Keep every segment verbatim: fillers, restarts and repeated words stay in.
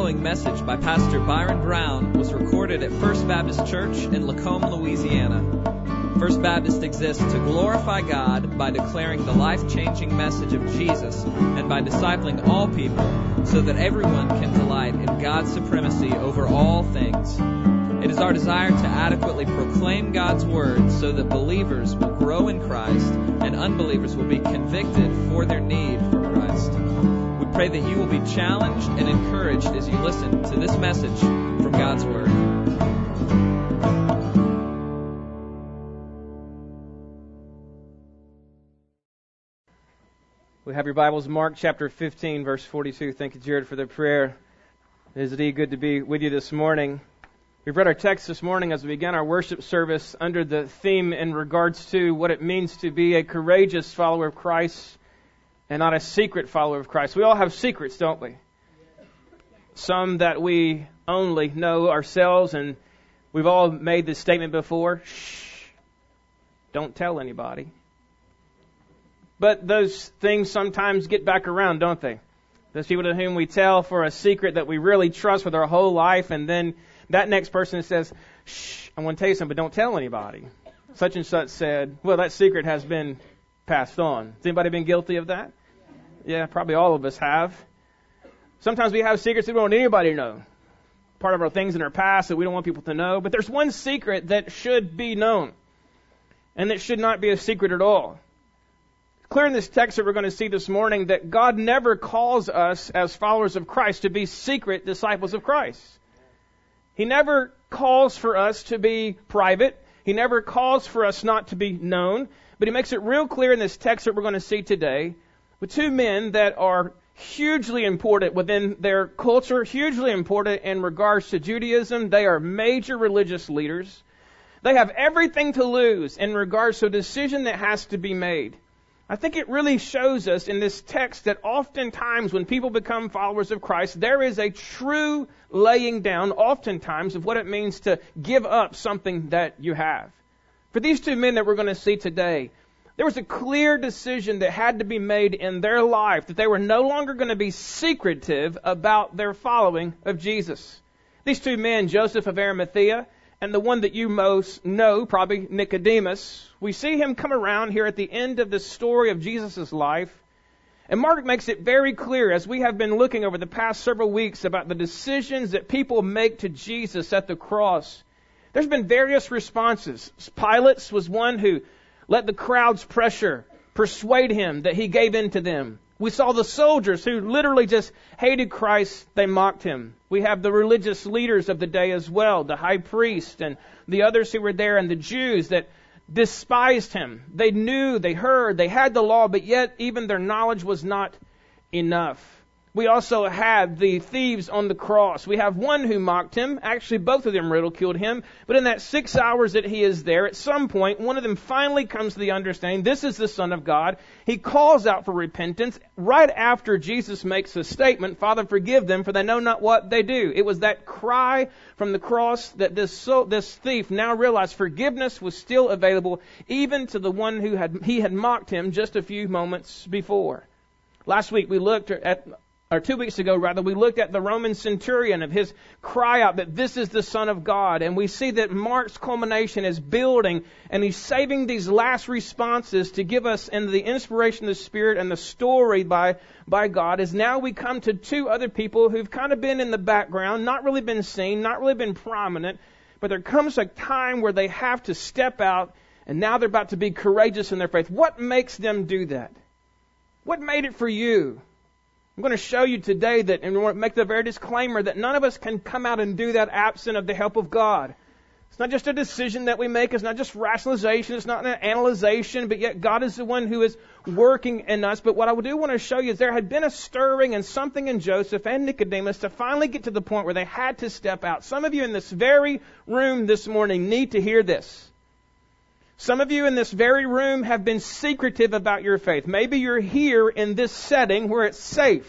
following message by Pastor Byron Brown was recorded at First Baptist Church in Lacombe, Louisiana. First Baptist exists to glorify God by declaring the life-changing message of Jesus and by discipling all people so that everyone can delight in God's supremacy over all things. It is our desire to adequately proclaim God's Word so that believers will grow in Christ and unbelievers will be convicted for their need for Christ. We pray that you will be challenged and encouraged as you listen to this message from God's Word. We have your Bibles, Mark chapter fifteen, verse forty-two. Thank you, Jared, for the prayer. It is indeed good to be with you this morning. We've read our text this morning as we began our worship service under the theme in regards to what it means to be a courageous follower of Christ and not a secret follower of Christ. We all have secrets, don't we? Some that we only know ourselves, and we've all made this statement before. Shh, don't tell anybody. But those things sometimes get back around, don't they? Those people to whom we tell for a secret that we really trust with our whole life, and then that next person says, shh, I want to tell you something, but don't tell anybody. Such and such said, well, that secret has been passed on. Has anybody been guilty of that? Yeah, probably all of us have. Sometimes we have secrets that we don't want anybody to know. Part of our things in our past that we don't want people to know. But there's one secret that should be known, and that should not be a secret at all. Clear in this text that we're going to see this morning that God never calls us as followers of Christ to be secret disciples of Christ. He never calls for us to be private. He never calls for us not to be known. But he makes it real clear in this text that we're going to see today with two men that are hugely important within their culture, hugely important in regards to Judaism. They are major religious leaders. They have everything to lose in regards to a decision that has to be made. I think it really shows us in this text that oftentimes when people become followers of Christ, there is a true laying down, oftentimes, of what it means to give up something that you have. For these two men that we're going to see today, there was a clear decision that had to be made in their life that they were no longer going to be secretive about their following of Jesus. These two men, Joseph of Arimathea, and the one that you most know, probably Nicodemus, we see him come around here at the end of the story of Jesus' life. And Mark makes it very clear, as we have been looking over the past several weeks about the decisions that people make to Jesus at the cross. There's been various responses. Pilate was one who let the crowd's pressure persuade him that he gave in to them. We saw the soldiers who literally just hated Christ. They mocked him. We have the religious leaders of the day as well, the high priest and the others who were there, and the Jews that despised him. They knew, they heard, they had the law, but yet even their knowledge was not enough. We also had the thieves on the cross. We have one who mocked him. Actually, both of them ridiculed him. But in that six hours that he is there, at some point, one of them finally comes to the understanding, this is the Son of God. He calls out for repentance right after Jesus makes a statement, Father, forgive them, for they know not what they do. It was that cry from the cross that this so, this thief now realized forgiveness was still available, even to the one who had he had mocked him just a few moments before. Last week we looked at Or two weeks ago, rather, we looked at the Roman centurion of his cry out that this is the Son of God. And we see that Mark's culmination is building, and he's saving these last responses to give us in the inspiration of the Spirit and the story by, by God. As now we come to two other people who've kind of been in the background, not really been seen, not really been prominent. But there comes a time where they have to step out, and now they're about to be courageous in their faith. What makes them do that? What made it for you? I'm going to show you today that, and we want to make the very disclaimer, that none of us can come out and do that absent of the help of God. It's not just a decision that we make. It's not just rationalization. It's not an analyzation, but yet God is the one who is working in us. But what I do want to show you is there had been a stirring and something in Joseph and Nicodemus to finally get to the point where they had to step out. Some of you in this very room this morning need to hear this. Some of you in this very room have been secretive about your faith. Maybe you're here in this setting where it's safe.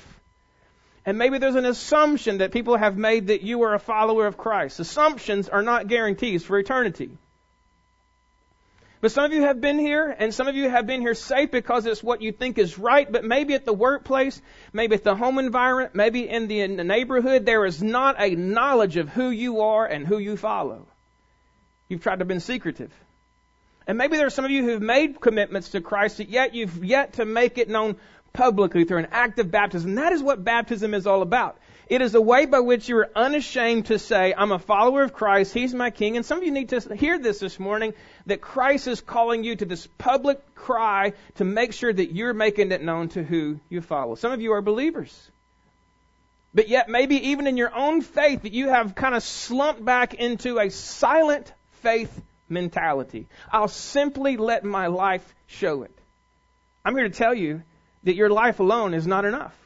And maybe there's an assumption that people have made that you are a follower of Christ. Assumptions are not guarantees for eternity. But some of you have been here, and some of you have been here safe because it's what you think is right, but maybe at the workplace, maybe at the home environment, maybe in the, in the neighborhood, there is not a knowledge of who you are and who you follow. You've tried to be secretive. And maybe there are some of you who've made commitments to Christ, but yet you've yet to make it known publicly through an act of baptism. That is what baptism is all about. It is a way by which you are unashamed to say, I'm a follower of Christ, He's my King. And some of you need to hear this this morning, that Christ is calling you to this public cry to make sure that you're making it known to who you follow. Some of you are believers. But yet maybe even in your own faith that you have kind of slumped back into a silent faith mentality. I'll simply let my life show it. I'm here to tell you that your life alone is not enough.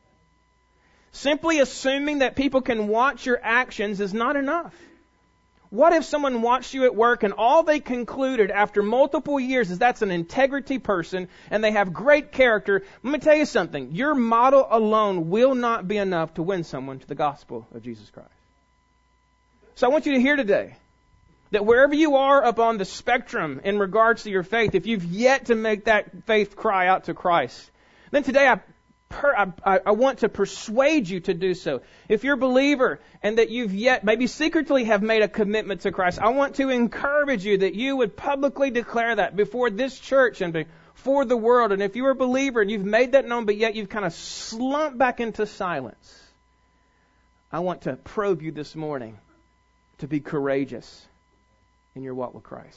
Simply assuming that people can watch your actions is not enough. What if someone watched you at work and all they concluded after multiple years is that's an integrity person and they have great character? Let me tell you something. Your model alone will not be enough to win someone to the gospel of Jesus Christ. So I want you to hear today that wherever you are up on the spectrum in regards to your faith, if you've yet to make that faith cry out to Christ, then today I Per, I, I want to persuade you to do so. If you're a believer and that you've yet maybe secretly have made a commitment to Christ, I want to encourage you that you would publicly declare that before this church and before the world. And if you're a believer and you've made that known, but yet you've kind of slumped back into silence, I want to probe you this morning to be courageous in your walk with Christ.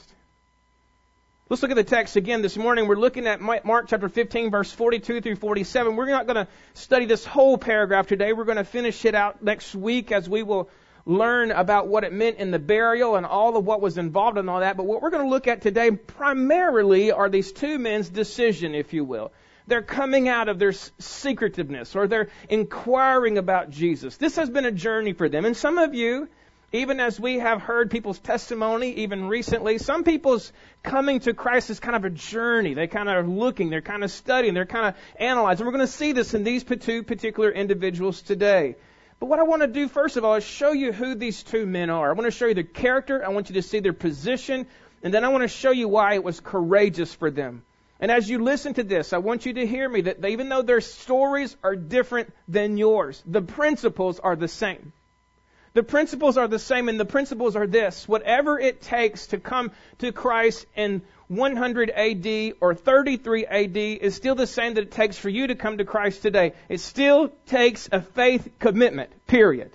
Let's look at the text again this morning. We're looking at Mark chapter fifteen, verse forty-two through forty-seven. We're not going to study this whole paragraph today. We're going to finish it out next week as we will learn about what it meant in the burial and all of what was involved in all that. But what we're going to look at today primarily are these two men's decision, if you will. They're coming out of their secretiveness, or they're inquiring about Jesus. This has been a journey for them. And some of you, even as we have heard people's testimony, even recently, some people's coming to Christ is kind of a journey. They kind of are looking, they're kind of studying, they're kind of analyzing. We're going to see this in these two particular individuals today. But what I want to do, first of all, is show you who these two men are. I want to show you their character. I want you to see their position. And then I want to show you why it was courageous for them. And as you listen to this, I want you to hear me that even though their stories are different than yours, the principles are the same. The principles are the same, and the principles are this. Whatever it takes to come to Christ in one hundred A D or thirty-three A D is still the same that it takes for you to come to Christ today. It still takes a faith commitment, period.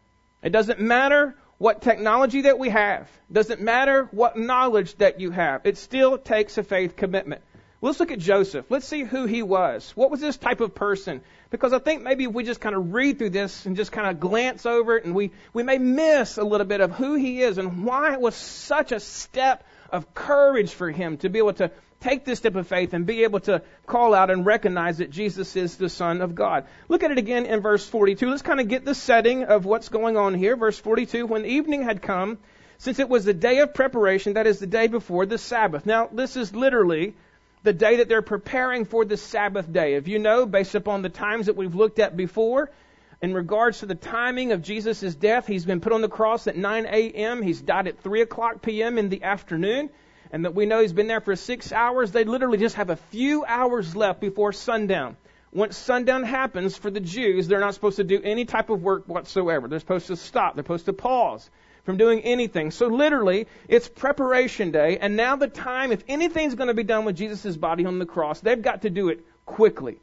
It doesn't matter what technology that we have. It doesn't matter what knowledge that you have. It still takes a faith commitment. Well, let's look at Joseph. Let's see who he was. What was this type of person? Because I think maybe if we just kind of read through this and just kind of glance over it, and we, we may miss a little bit of who he is and why it was such a step of courage for him to be able to take this step of faith and be able to call out and recognize that Jesus is the Son of God. Look at it again in verse forty-two. Let's kind of get the setting of what's going on here. Verse forty-two, when evening had come, since it was the day of preparation, that is the day before the Sabbath. Now, this is literally the day that they're preparing for the Sabbath day. If you know, based upon the times that we've looked at before, in regards to the timing of Jesus' death, he's been put on the cross at nine a.m. He's died at three o'clock p.m. in the afternoon. And that we know he's been there for six hours. They literally just have a few hours left before sundown. Once sundown happens for the Jews, they're not supposed to do any type of work whatsoever. They're supposed to stop. They're supposed to pause from doing anything. So literally, it's preparation day. And now the time, if anything's going to be done with Jesus' body on the cross, they've got to do it quickly.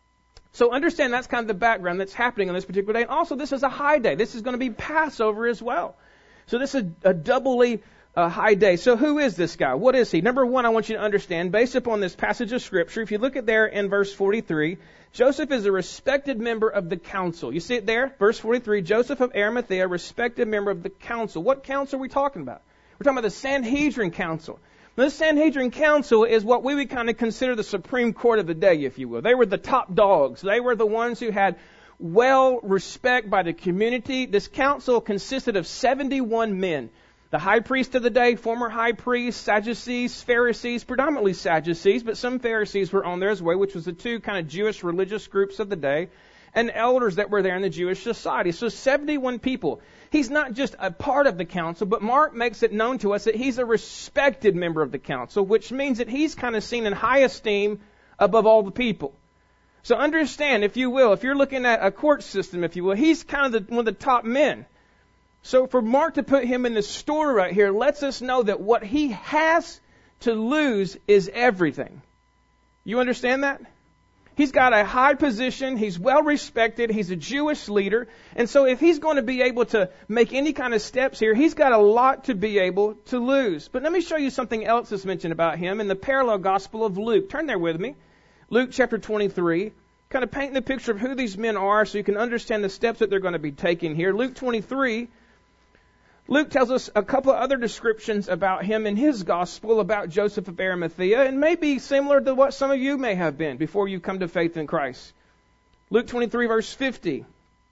So understand that's kind of the background that's happening on this particular day. And also, this is a high day. This is going to be Passover as well. So this is a doubly uh, high day. So who is this guy? What is he? Number one, I want you to understand, based upon this passage of Scripture, if you look at there in verse forty-three, Joseph is a respected member of the council. You see it there? Verse forty-three, Joseph of Arimathea, respected member of the council. What council are we talking about? We're talking about the Sanhedrin Council. Now, the Sanhedrin Council is what we would kind of consider the Supreme Court of the day, if you will. They were the top dogs. They were the ones who had well respect by the community. This council consisted of seventy-one men. The high priest of the day, former high priests, Sadducees, Pharisees, predominantly Sadducees, but some Pharisees were on there as well, which was the two kind of Jewish religious groups of the day. and elders that were there in the Jewish society. So seventy-one people. He's not just a part of the council, but Mark makes it known to us that he's a respected member of the council, which means that he's kind of seen in high esteem above all the people. So understand, if you will, if you're looking at a court system, if you will, he's kind of the, one of the top men. So for Mark to put him in this story right here lets us know that what he has to lose is everything. You understand that? He's got a high position. He's well respected. He's a Jewish leader. And so if he's going to be able to make any kind of steps here, he's got a lot to be able to lose. But let me show you something else that's mentioned about him in the parallel gospel of Luke. Turn there with me. Luke chapter twenty-three. Kind of painting the picture of who these men are so you can understand the steps that they're going to be taking here. Luke twenty-three. Luke tells us a couple of other descriptions about him in his gospel about Joseph of Arimathea, and maybe similar to what some of you may have been before you come to faith in Christ. Luke twenty-three, verse fifty.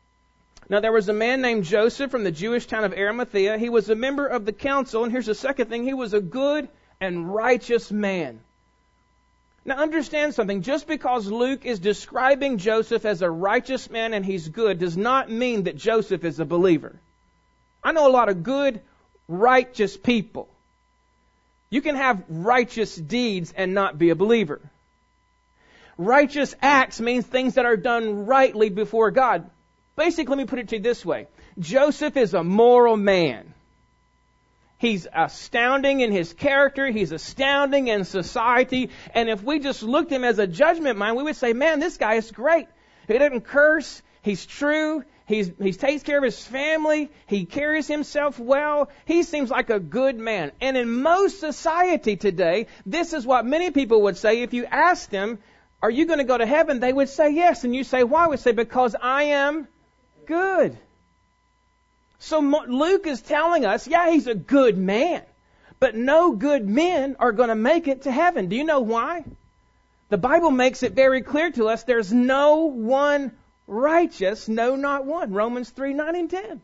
Now there was a man named Joseph from the Jewish town of Arimathea. He was a member of the council, and here's the second thing. He was a good and righteous man. Now understand something. Just because Luke is describing Joseph as a righteous man and he's good does not mean that Joseph is a believer. I know a lot of good, righteous people. You can have righteous deeds and not be a believer. Righteous acts means things that are done rightly before God. Basically, let me put it to you this way. Joseph is a moral man. He's astounding in his character. He's astounding in society. And if we just looked at him as a judgment mind, we would say, man, this guy is great. He doesn't curse. He's true. He's, he takes care of his family. He carries himself well. He seems like a good man. And in most society today, this is what many people would say. If you asked them, are you going to go to heaven? They would say yes. And you say, why? We say, because I am good. So Luke is telling us, yeah, he's a good man. But no good men are going to make it to heaven. Do you know why? The Bible makes it very clear to us there's no one righteous, no, not one. Romans three, nine and ten.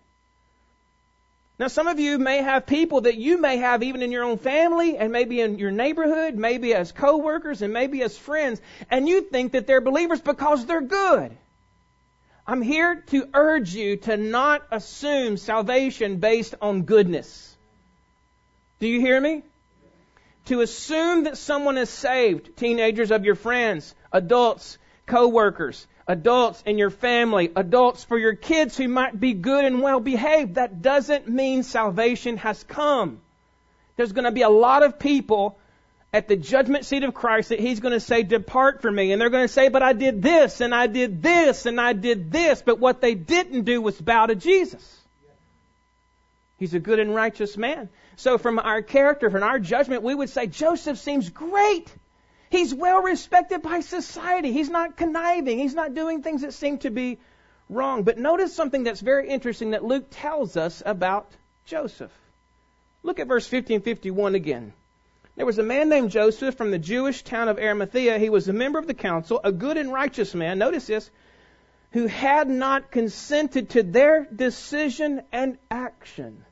Now, some of you may have people that you may have even in your own family and maybe in your neighborhood, maybe as co-workers and maybe as friends, and you think that they're believers because they're good. I'm here to urge you to not assume salvation based on goodness. Do you hear me? To assume that someone is saved, teenagers of your friends, adults, co-workers, adults in your family, adults for your kids who might be good and well behaved, that doesn't mean salvation has come. There's going to be a lot of people at the judgment seat of Christ that He's going to say, depart from me. And they're going to say, but I did this, and I did this, and I did this. But what they didn't do was bow to Jesus. He's a good and righteous man. So from our character, from our judgment, we would say, Joseph seems great. He's well respected by society. He's not conniving. He's not doing things that seem to be wrong. But notice something that's very interesting that Luke tells us about Joseph. Look at verse fifty and fifty-one again. There was a man named Joseph from the Jewish town of Arimathea. He was a member of the council, a good and righteous man. Notice this. Who had not consented to their decision and action.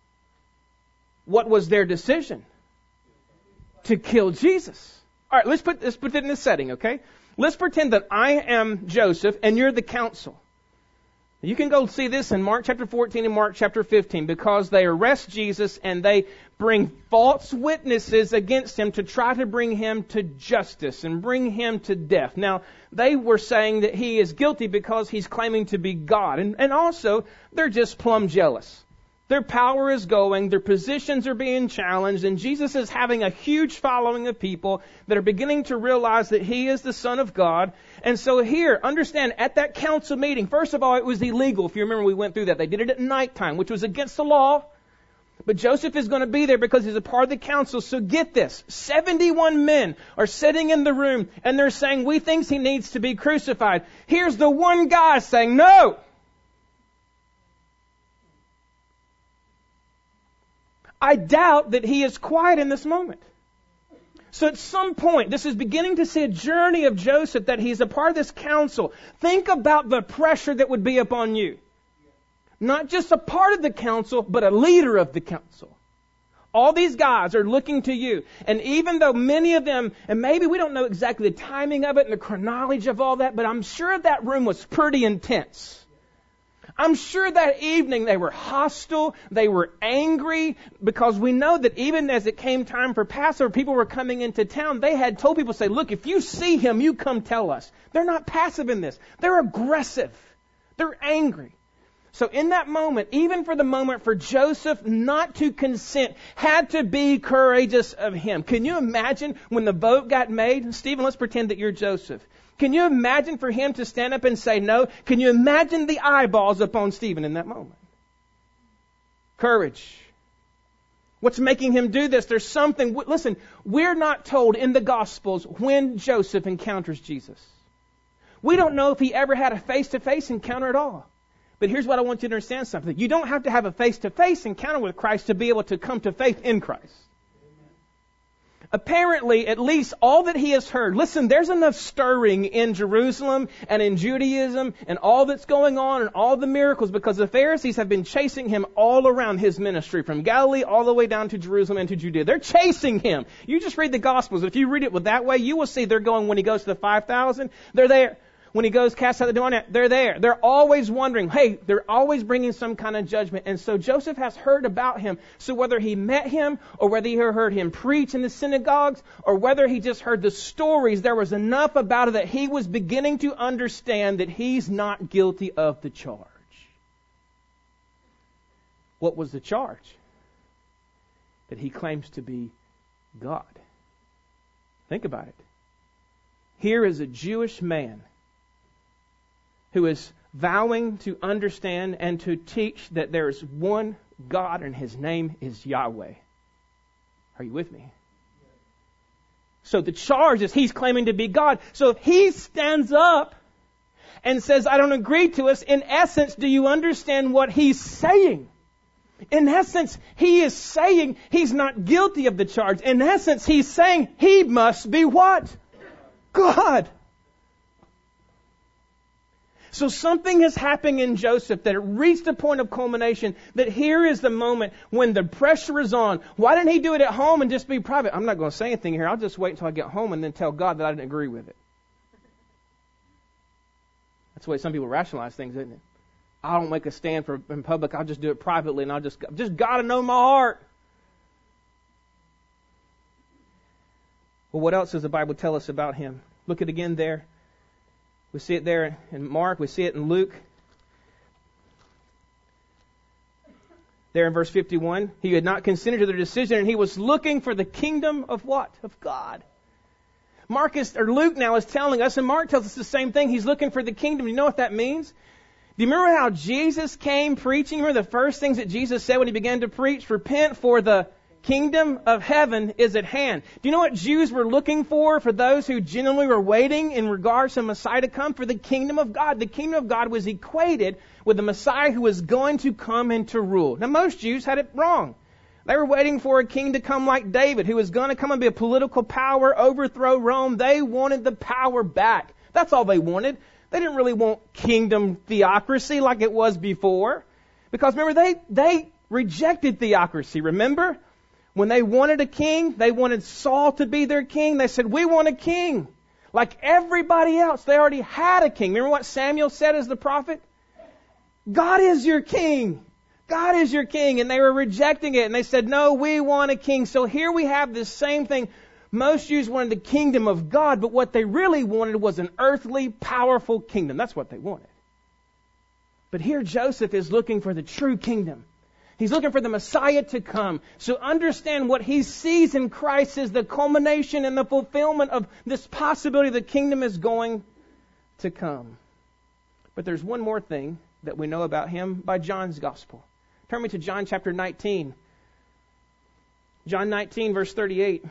What was their decision? To kill Jesus. All right, let's put, let's put it in this setting, okay? Let's pretend that I am Joseph and you're the council. You can go see this in Mark chapter fourteen and Mark chapter fifteen because they arrest Jesus and they bring false witnesses against him to try to bring him to justice and bring him to death. Now, they were saying that he is guilty because he's claiming to be God. And, and also, they're just plumb jealous. Their power is going, their positions are being challenged, and Jesus is having a huge following of people that are beginning to realize that He is the Son of God. And so here, understand, at that council meeting, first of all, it was illegal. If you remember, we went through that. They did it at nighttime, which was against the law. But Joseph is going to be there because he's a part of the council. So get this, seventy-one men are sitting in the room, and they're saying, we think He needs to be crucified. Here's the one guy saying, no! I doubt that he is quiet in this moment. So at some point, this is beginning to see a journey of Joseph that he's a part of this council. Think about the pressure that would be upon you. Not just a part of the council, but a leader of the council. All these guys are looking to you. And even though many of them, and maybe we don't know exactly the timing of it and the chronology of all that, but I'm sure that room was pretty intense. I'm sure that evening they were hostile, they were angry, because we know that even as it came time for Passover, people were coming into town. They had told people, say, look, if you see him, you come tell us. They're not passive in this. They're aggressive. They're angry. So in that moment, even for the moment for Joseph not to consent, had to be courageous of him. Can you imagine when the boat got made? Stephen, let's pretend that you're Joseph. Can you imagine for him to stand up and say no? Can you imagine the eyeballs upon Stephen in that moment? Courage. What's making him do this? There's something. Listen, we're not told in the Gospels when Joseph encounters Jesus. We don't know if he ever had a face-to-face encounter at all. But here's what I want you to understand something. You don't have to have a face-to-face encounter with Christ to be able to come to faith in Christ. Apparently, at least all that he has heard. Listen, there's enough stirring in Jerusalem and in Judaism and all that's going on and all the miracles, because the Pharisees have been chasing him all around his ministry, from Galilee all the way down to Jerusalem and to Judea. They're chasing him. You just read the Gospels. If you read it with that way, you will see they're going when he goes to the five thousand. They're there. When he goes, cast out the demon, they're there. They're always wondering, hey, they're always bringing some kind of judgment. And so Joseph has heard about him. So whether he met him or whether he heard him preach in the synagogues or whether he just heard the stories, there was enough about it that he was beginning to understand that he's not guilty of the charge. What was the charge? That he claims to be God. Think about it. Here is a Jewish man who is vowing to understand and to teach that there is one God and his name is Yahweh. Are you with me? So the charge is he's claiming to be God. So if he stands up and says, I don't agree to us, in essence, do you understand what he's saying? In essence, he is saying he's not guilty of the charge. In essence, he's saying he must be what? God. So something has happened in Joseph that it reached a point of culmination, that here is the moment when the pressure is on. Why didn't he do it at home and just be private? I'm not going to say anything here. I'll just wait until I get home and then tell God that I didn't agree with it. That's the way some people rationalize things, isn't it? I don't make a stand for in public. I'll just do it privately, and I'll just just got to know my heart. Well, what else does the Bible tell us about him? Look at it again there. We see it there in Mark. We see it in Luke. There in verse fifty-one, he had not consented to their decision, and he was looking for the kingdom of what? Of God. Marcus or Luke now is telling us, and Mark tells us the same thing. He's looking for the kingdom. You know what that means? Do you remember how Jesus came preaching? Remember the first things that Jesus said when he began to preach? Repent, for the kingdom of heaven is at hand. Do you know what Jews were looking for, for those who genuinely were waiting in regards to Messiah to come? For the kingdom of God. The kingdom of God was equated with the Messiah who was going to come and to rule. Now most Jews had it wrong. They were waiting for a king to come like David, who was going to come and be a political power, overthrow Rome. They wanted the power back. That's all they wanted. They didn't really want kingdom theocracy like it was before. Because remember, they, they rejected theocracy. Remember? When they wanted a king, they wanted Saul to be their king. They said, we want a king. Like everybody else, they already had a king. Remember what Samuel said as the prophet? God is your king. God is your king. And they were rejecting it. And they said, no, we want a king. So here we have this same thing. Most Jews wanted the kingdom of God, but what they really wanted was an earthly, powerful kingdom. That's what they wanted. But here Joseph is looking for the true kingdom. He's looking for the Messiah to come. So understand what he sees in Christ is the culmination and the fulfillment of this possibility the kingdom is going to come. But there's one more thing that we know about him by John's gospel. Turn me to John chapter nineteen. John nineteen, verse thirty-eight.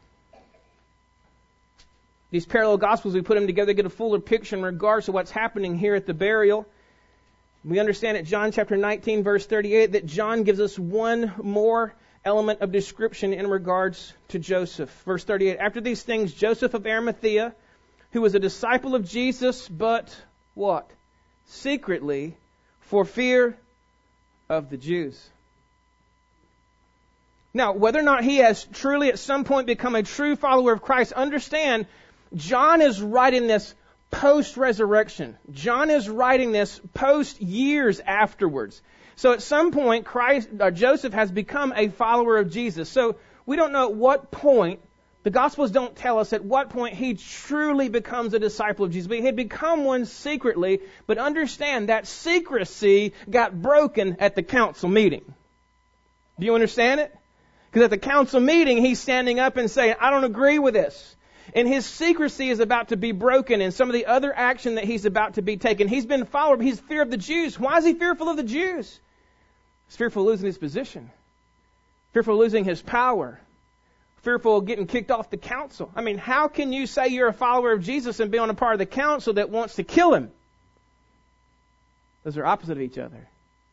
These parallel gospels, we put them together to get a fuller picture in regards to what's happening here at the burial. We understand at John chapter nineteen, verse thirty-eight, that John gives us one more element of description in regards to Joseph. Verse thirty-eight, after these things, Joseph of Arimathea, who was a disciple of Jesus, but what? Secretly, for fear of the Jews. Now, whether or not he has truly at some point become a true follower of Christ, understand, John is writing this post-resurrection. John is writing this post-years afterwards. So at some point, Christ, or Joseph has become a follower of Jesus. So we don't know at what point, the Gospels don't tell us at what point he truly becomes a disciple of Jesus. But he had become one secretly, but understand that secrecy got broken at the council meeting. Do you understand it? Because at the council meeting, he's standing up and saying, I don't agree with this. And his secrecy is about to be broken, and some of the other action that he's about to be taken. He's been followed, but he's fear of the Jews. Why is he fearful of the Jews? He's fearful of losing his position. Fearful of losing his power. Fearful of getting kicked off the council. I mean, how can you say you're a follower of Jesus and be on a part of the council that wants to kill him? Those are opposite of each other.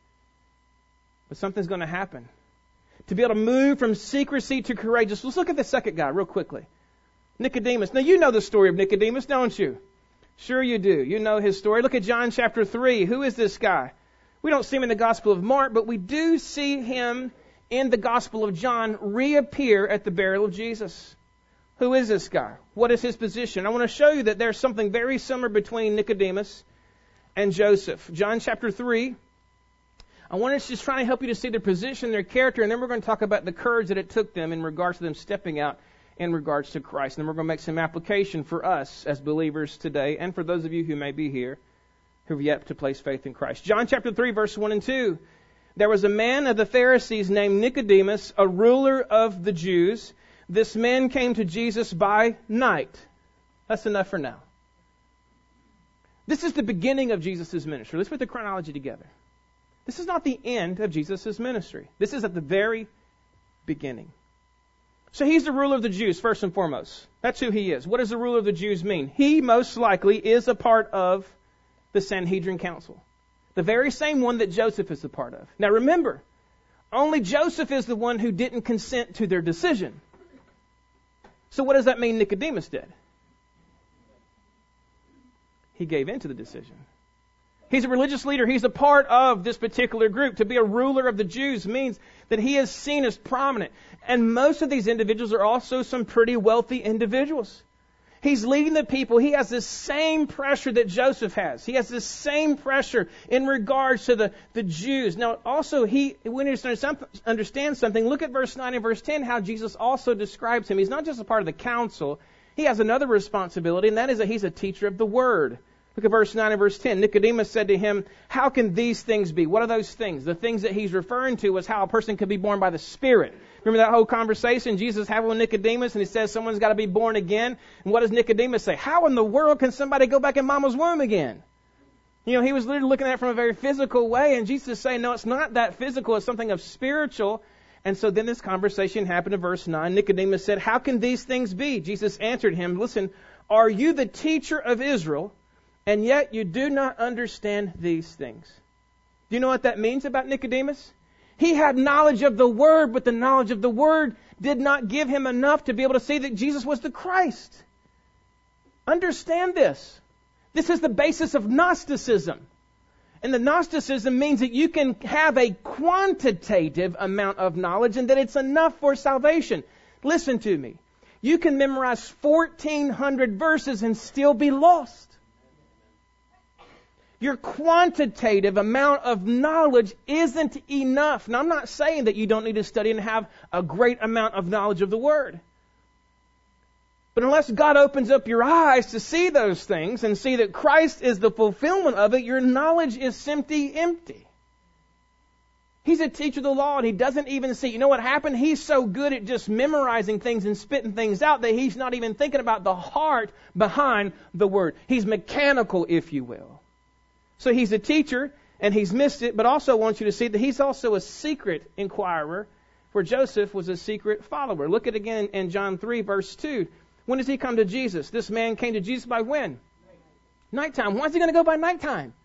But something's going to happen. To be able to move from secrecy to courageous. Let's look at the second guy real quickly. Nicodemus. Now, you know the story of Nicodemus, don't you? Sure you do. You know his story. Look at John chapter three. Who is this guy? We don't see him in the Gospel of Mark, but we do see him in the Gospel of John reappear at the burial of Jesus. Who is this guy? What is his position? I want to show you that there's something very similar between Nicodemus and Joseph. John chapter three. I want to just try to help you to see their position, their character, and then we're going to talk about the courage that it took them in regards to them stepping out in regards to Christ. And then we're going to make some application for us as believers today, and for those of you who may be here who have yet to place faith in Christ. John chapter three, verse one and two. There was a man of the Pharisees named Nicodemus, a ruler of the Jews. This man came to Jesus by night. That's enough for now. This is the beginning of Jesus' ministry. Let's put the chronology together. This is not the end of Jesus' ministry. This is at the very beginning. So he's the ruler of the Jews, first and foremost. That's who he is. What does the ruler of the Jews mean? He most likely is a part of the Sanhedrin Council. The very same one that Joseph is a part of. Now remember, only Joseph is the one who didn't consent to their decision. So what does that mean Nicodemus did? He gave in to the decision. He's a religious leader. He's a part of this particular group. To be a ruler of the Jews means that he is seen as prominent. And most of these individuals are also some pretty wealthy individuals. He's leading the people. He has the same pressure that Joseph has. He has the same pressure in regards to the, the Jews. Now, also, he we need to understand something. Look at verse nine and verse ten, how Jesus also describes him. He's not just a part of the council. He has another responsibility, and that is that he's a teacher of the word. Look at verse nine and verse ten. Nicodemus said to him, how can these things be? What are those things? The things that he's referring to is how a person could be born by the Spirit. Remember that whole conversation Jesus had with Nicodemus, and he says someone's got to be born again. And what does Nicodemus say? How in the world can somebody go back in mama's womb again? You know, he was literally looking at it from a very physical way, and Jesus is saying, no, it's not that physical. It's something of spiritual. And so then this conversation happened in verse nine. Nicodemus said, how can these things be? Jesus answered him, listen, are you the teacher of Israel, and yet you do not understand these things? Do you know what that means about Nicodemus? He had knowledge of the Word, but the knowledge of the Word did not give him enough to be able to see that Jesus was the Christ. Understand this. This is the basis of Gnosticism. And the Gnosticism means that you can have a quantitative amount of knowledge and that it's enough for salvation. Listen to me. You can memorize fourteen hundred verses and still be lost. Your quantitative amount of knowledge isn't enough. Now, I'm not saying that you don't need to study and have a great amount of knowledge of the Word. But unless God opens up your eyes to see those things and see that Christ is the fulfillment of it, your knowledge is simply empty. He's a teacher of the law, and he doesn't even see. You know what happened? He's so good at just memorizing things and spitting things out that he's not even thinking about the heart behind the Word. He's mechanical, if you will. So he's a teacher, and he's missed it, but also wants you to see that he's also a secret inquirer, where Joseph was a secret follower. Look at it again in John three, verse two. When does he come to Jesus? This man came to Jesus by when? Nighttime. Why is he going to go by nighttime?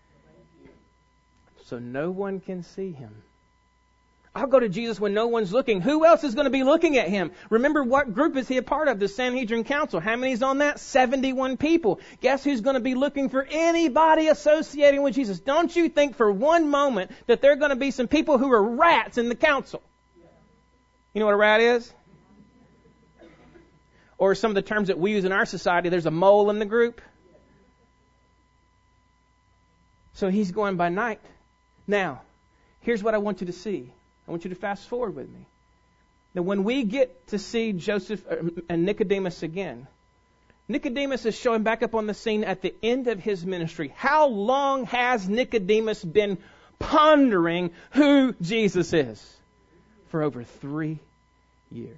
So no one can see him. I'll go to Jesus when no one's looking. Who else is going to be looking at him? Remember, what group is he a part of? The Sanhedrin Council. How many's on that? seventy-one people. Guess who's going to be looking for anybody associating with Jesus? Don't you think for one moment that there are going to be some people who are rats in the council? You know what a rat is? Or some of the terms that we use in our society, there's a mole in the group. So he's going by night. Now, here's what I want you to see. I want you to fast forward with me. Now, when we get to see Joseph and Nicodemus again, Nicodemus is showing back up on the scene at the end of his ministry. How long has Nicodemus been pondering who Jesus is? For over three years.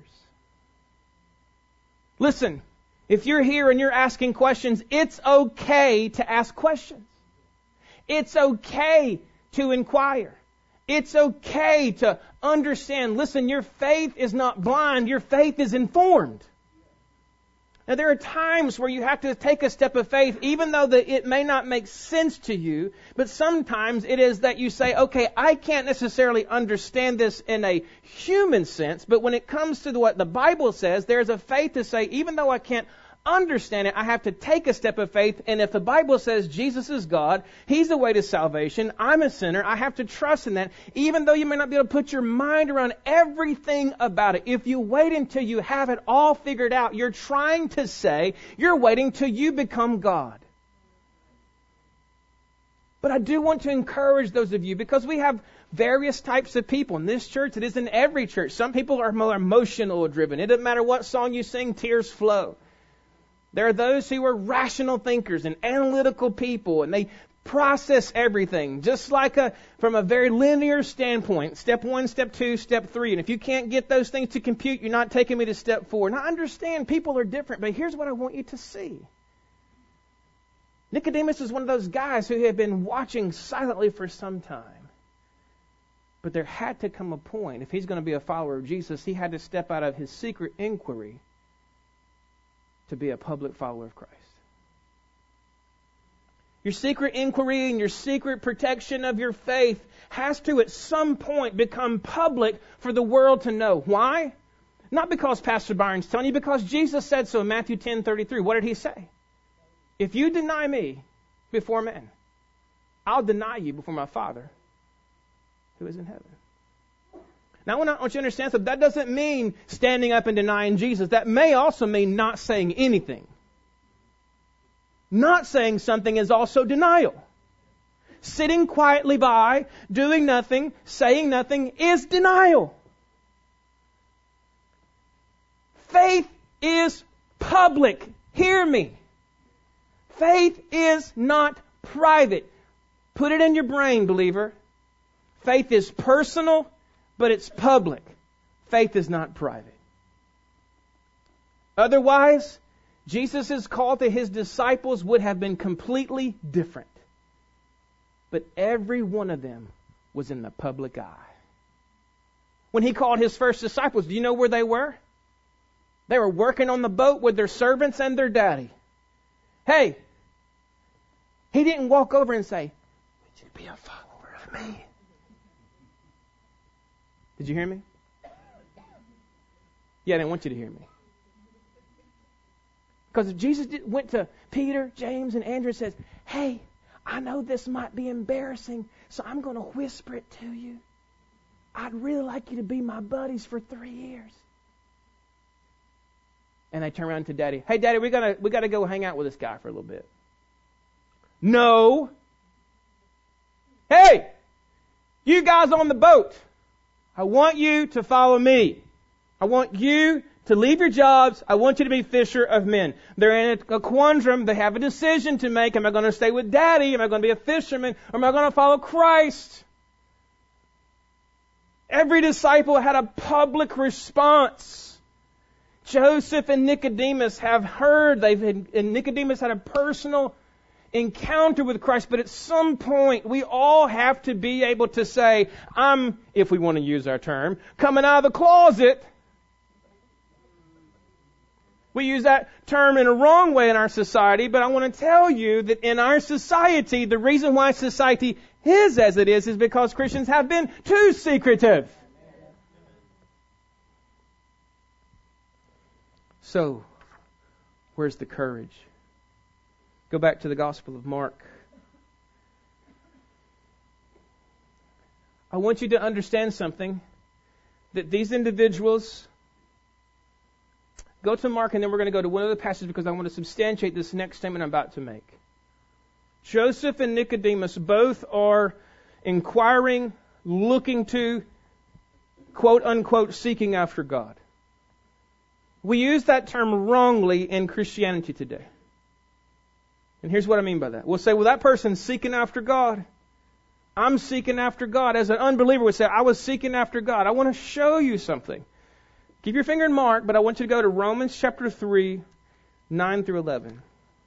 Listen, if you're here and you're asking questions, it's okay to ask questions. It's okay to inquire. It's okay to understand. Listen, your faith is not blind. Your faith is informed. Now, there are times where you have to take a step of faith, even though that it may not make sense to you. But sometimes it is that you say, okay, I can't necessarily understand this in a human sense. But when it comes to what the Bible says, there's a faith to say, even though I can't understand it, I have to take a step of faith. And if the Bible says Jesus is God, He's the way to salvation, I'm a sinner, I have to trust in that, even though you may not be able to put your mind around everything about it. If you wait until you have it all figured out, you're trying to say you're waiting till you become God. But I do want to encourage those of you, because we have various types of people in this church. It isn't every church. Some people are more emotional driven. It doesn't matter what song you sing, tears flow. There are those who are rational thinkers and analytical people, and they process everything just like a from a very linear standpoint. Step one, step two, step three. And if you can't get those things to compute, you're not taking me to step four. Now, I understand people are different, but here's what I want you to see. Nicodemus is one of those guys who had been watching silently for some time. But there had to come a point, if he's going to be a follower of Jesus, he had to step out of his secret inquiry to be a public follower of Christ. Your secret inquiry and your secret protection of your faith has to at some point become public for the world to know. Why? Not because Pastor Byron's telling you, because Jesus said so in Matthew ten thirty-three. What did He say? If you deny me before men, I'll deny you before my Father who is in heaven. Now, I want you to understand something. That doesn't mean standing up and denying Jesus. That may also mean not saying anything. Not saying something is also denial. Sitting quietly by, doing nothing, saying nothing is denial. Faith is public. Hear me. Faith is not private. Put it in your brain, believer. Faith is personal, but it's public. Faith is not private. Otherwise, Jesus' call to His disciples would have been completely different. But every one of them was in the public eye. When He called His first disciples, do you know where they were? They were working on the boat with their servants and their daddy. Hey, He didn't walk over and say, would you be a follower of me? Did you hear me? Yeah, I didn't want you to hear me. Because if Jesus did, went to Peter, James, and Andrew and says, hey, I know this might be embarrassing, so I'm going to whisper it to you. I'd really like you to be my buddies for three years. And they turn around to Daddy. Hey, Daddy, we gotta we gotta go hang out with this guy for a little bit. No. Hey, you guys on the boat, I want you to follow me. I want you to leave your jobs. I want you to be fisher of men. They're in a quandrum. They have a decision to make. Am I going to stay with Daddy? Am I going to be a fisherman? Or am I going to follow Christ? Every disciple had a public response. Joseph and Nicodemus have heard. They've had, and Nicodemus had a personal encounter with Christ, but at some point we all have to be able to say, I'm, if we want to use our term, coming out of the closet. We use that term in a wrong way in our society, but I want to tell you that in our society, the reason why society is as it is is because Christians have been too secretive. So, where's the courage? Go back to the Gospel of Mark. I want you to understand something. that these individuals, go to Mark and then we're going to go to one other passage because I want to substantiate this next statement I'm about to make. Joseph and Nicodemus both are inquiring, looking to, quote unquote, seeking after God. We use that term wrongly in Christianity today. And here's what I mean by that. We'll say, well, that person's seeking after God. I'm seeking after God. As an unbeliever would say, I was seeking after God. I want to show you something. Keep your finger in Mark, but I want you to go to Romans chapter three, nine through eleven.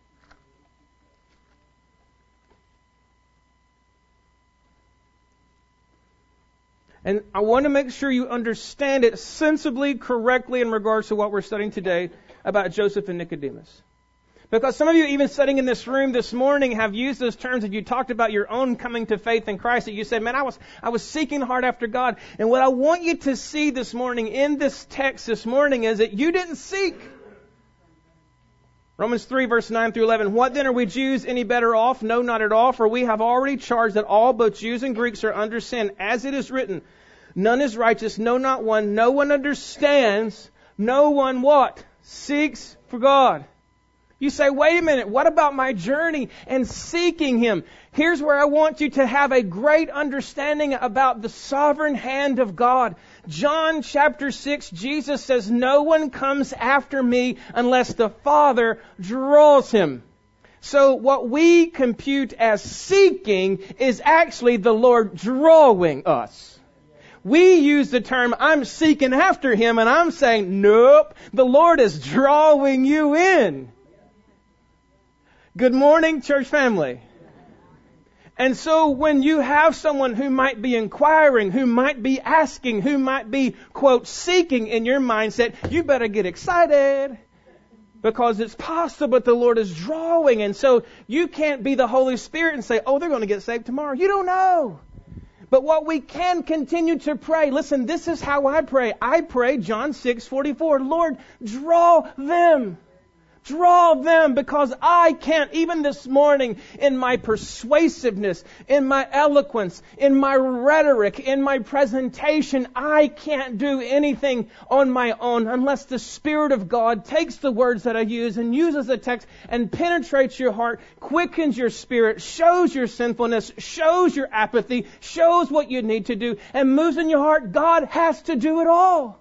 And I want to make sure you understand it sensibly, correctly in regards to what we're studying today about Joseph and Nicodemus. Because some of you, even sitting in this room this morning, have used those terms and you talked about your own coming to faith in Christ. That you said, man, I was I was seeking hard after God. And what I want you to see this morning in this text this morning is that you didn't seek. Romans three, verse nine through eleven. What then, are we Jews any better off? No, not at all. For we have already charged that all, both Jews and Greeks, are under sin. As it is written, none is righteous, no, not one. No one understands. No one what? Seeks for God. You say, wait a minute, what about my journey and seeking Him? Here's where I want you to have a great understanding about the sovereign hand of God. John chapter six, Jesus says, no one comes after me unless the Father draws him. So what we compute as seeking is actually the Lord drawing us. We use the term, I'm seeking after Him, and I'm saying, nope, the Lord is drawing you in. Good morning, church family. And so when you have someone who might be inquiring, who might be asking, who might be, quote, seeking in your mindset, you better get excited because it's possible that the Lord is drawing. And so you can't be the Holy Spirit and say, oh, they're going to get saved tomorrow. You don't know. But what we can continue to pray, listen, this is how I pray. I pray, John six forty-four, Lord, draw them. Draw them, because I can't, even this morning, in my persuasiveness, in my eloquence, in my rhetoric, in my presentation, I can't do anything on my own unless the Spirit of God takes the words that I use and uses the text and penetrates your heart, quickens your spirit, shows your sinfulness, shows your apathy, shows what you need to do, and moves in your heart. God has to do it all.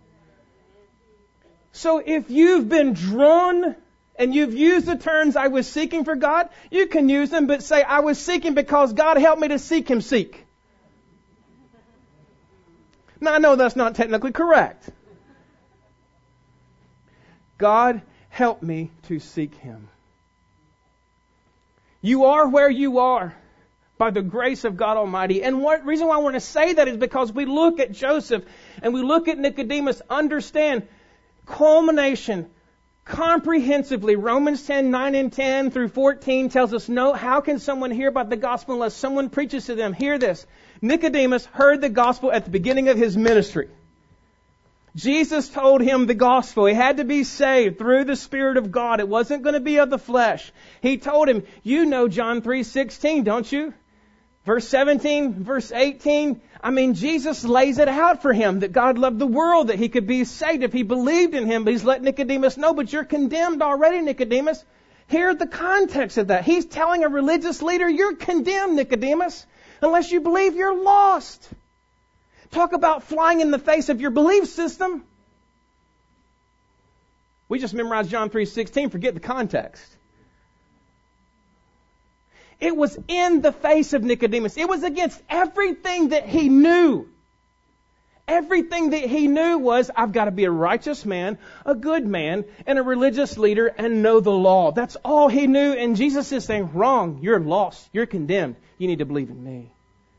So if you've been drawn and you've used the terms, I was seeking for God, you can use them, but say, I was seeking because God helped me to seek Him seek. Now, I know that's not technically correct. God helped me to seek Him. You are where you are by the grace of God Almighty. And one reason why I want to say that is because we look at Joseph and we look at Nicodemus, understand culmination, comprehensively. Romans ten, nine and ten through fourteen tells us, no, how can someone hear about the gospel unless someone preaches to them? Hear this. Nicodemus heard the gospel at the beginning of his ministry. Jesus told him the gospel. He had to be saved through the Spirit of God. It wasn't going to be of the flesh. He told him, you know John three sixteen, don't you? Verse seventeen, verse eighteen. I mean, Jesus lays it out for him that God loved the world, that he could be saved if he believed in Him. But He's let Nicodemus know, but you're condemned already, Nicodemus. Hear the context of that. He's telling a religious leader, you're condemned, Nicodemus. Unless you believe, you're lost. Talk about flying in the face of your belief system. We just memorized John three sixteen. Forget the context. It was in the face of Nicodemus. It was against everything that he knew. Everything that he knew was, I've got to be a righteous man, a good man, and a religious leader, and know the law. That's all he knew. And Jesus is saying, wrong, you're lost, you're condemned. You need to believe in me.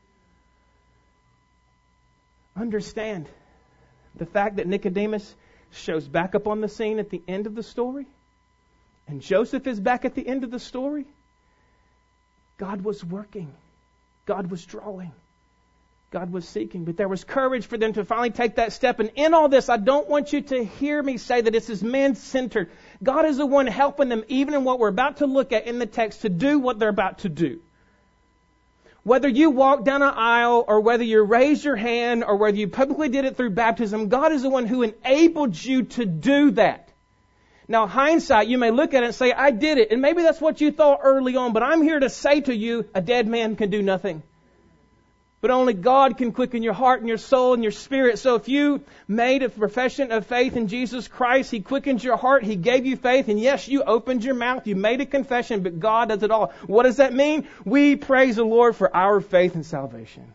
Understand the fact that Nicodemus shows back up on the scene at the end of the story, and Joseph is back at the end of the story. God was working. God was drawing. God was seeking. But there was courage for them to finally take that step. And in all this, I don't want you to hear me say that this is man-centered. God is the one helping them, even in what we're about to look at in the text, to do what they're about to do. Whether you walk down an aisle or whether you raised your hand or whether you publicly did it through baptism, God is the one who enabled you to do that. Now, hindsight, you may look at it and say, I did it. And maybe that's what you thought early on. But I'm here to say to you, a dead man can do nothing. But only God can quicken your heart and your soul and your spirit. So if you made a profession of faith in Jesus Christ, He quickened your heart, He gave you faith, and yes, you opened your mouth, you made a confession, but God does it all. What does that mean? We praise the Lord for our faith and salvation.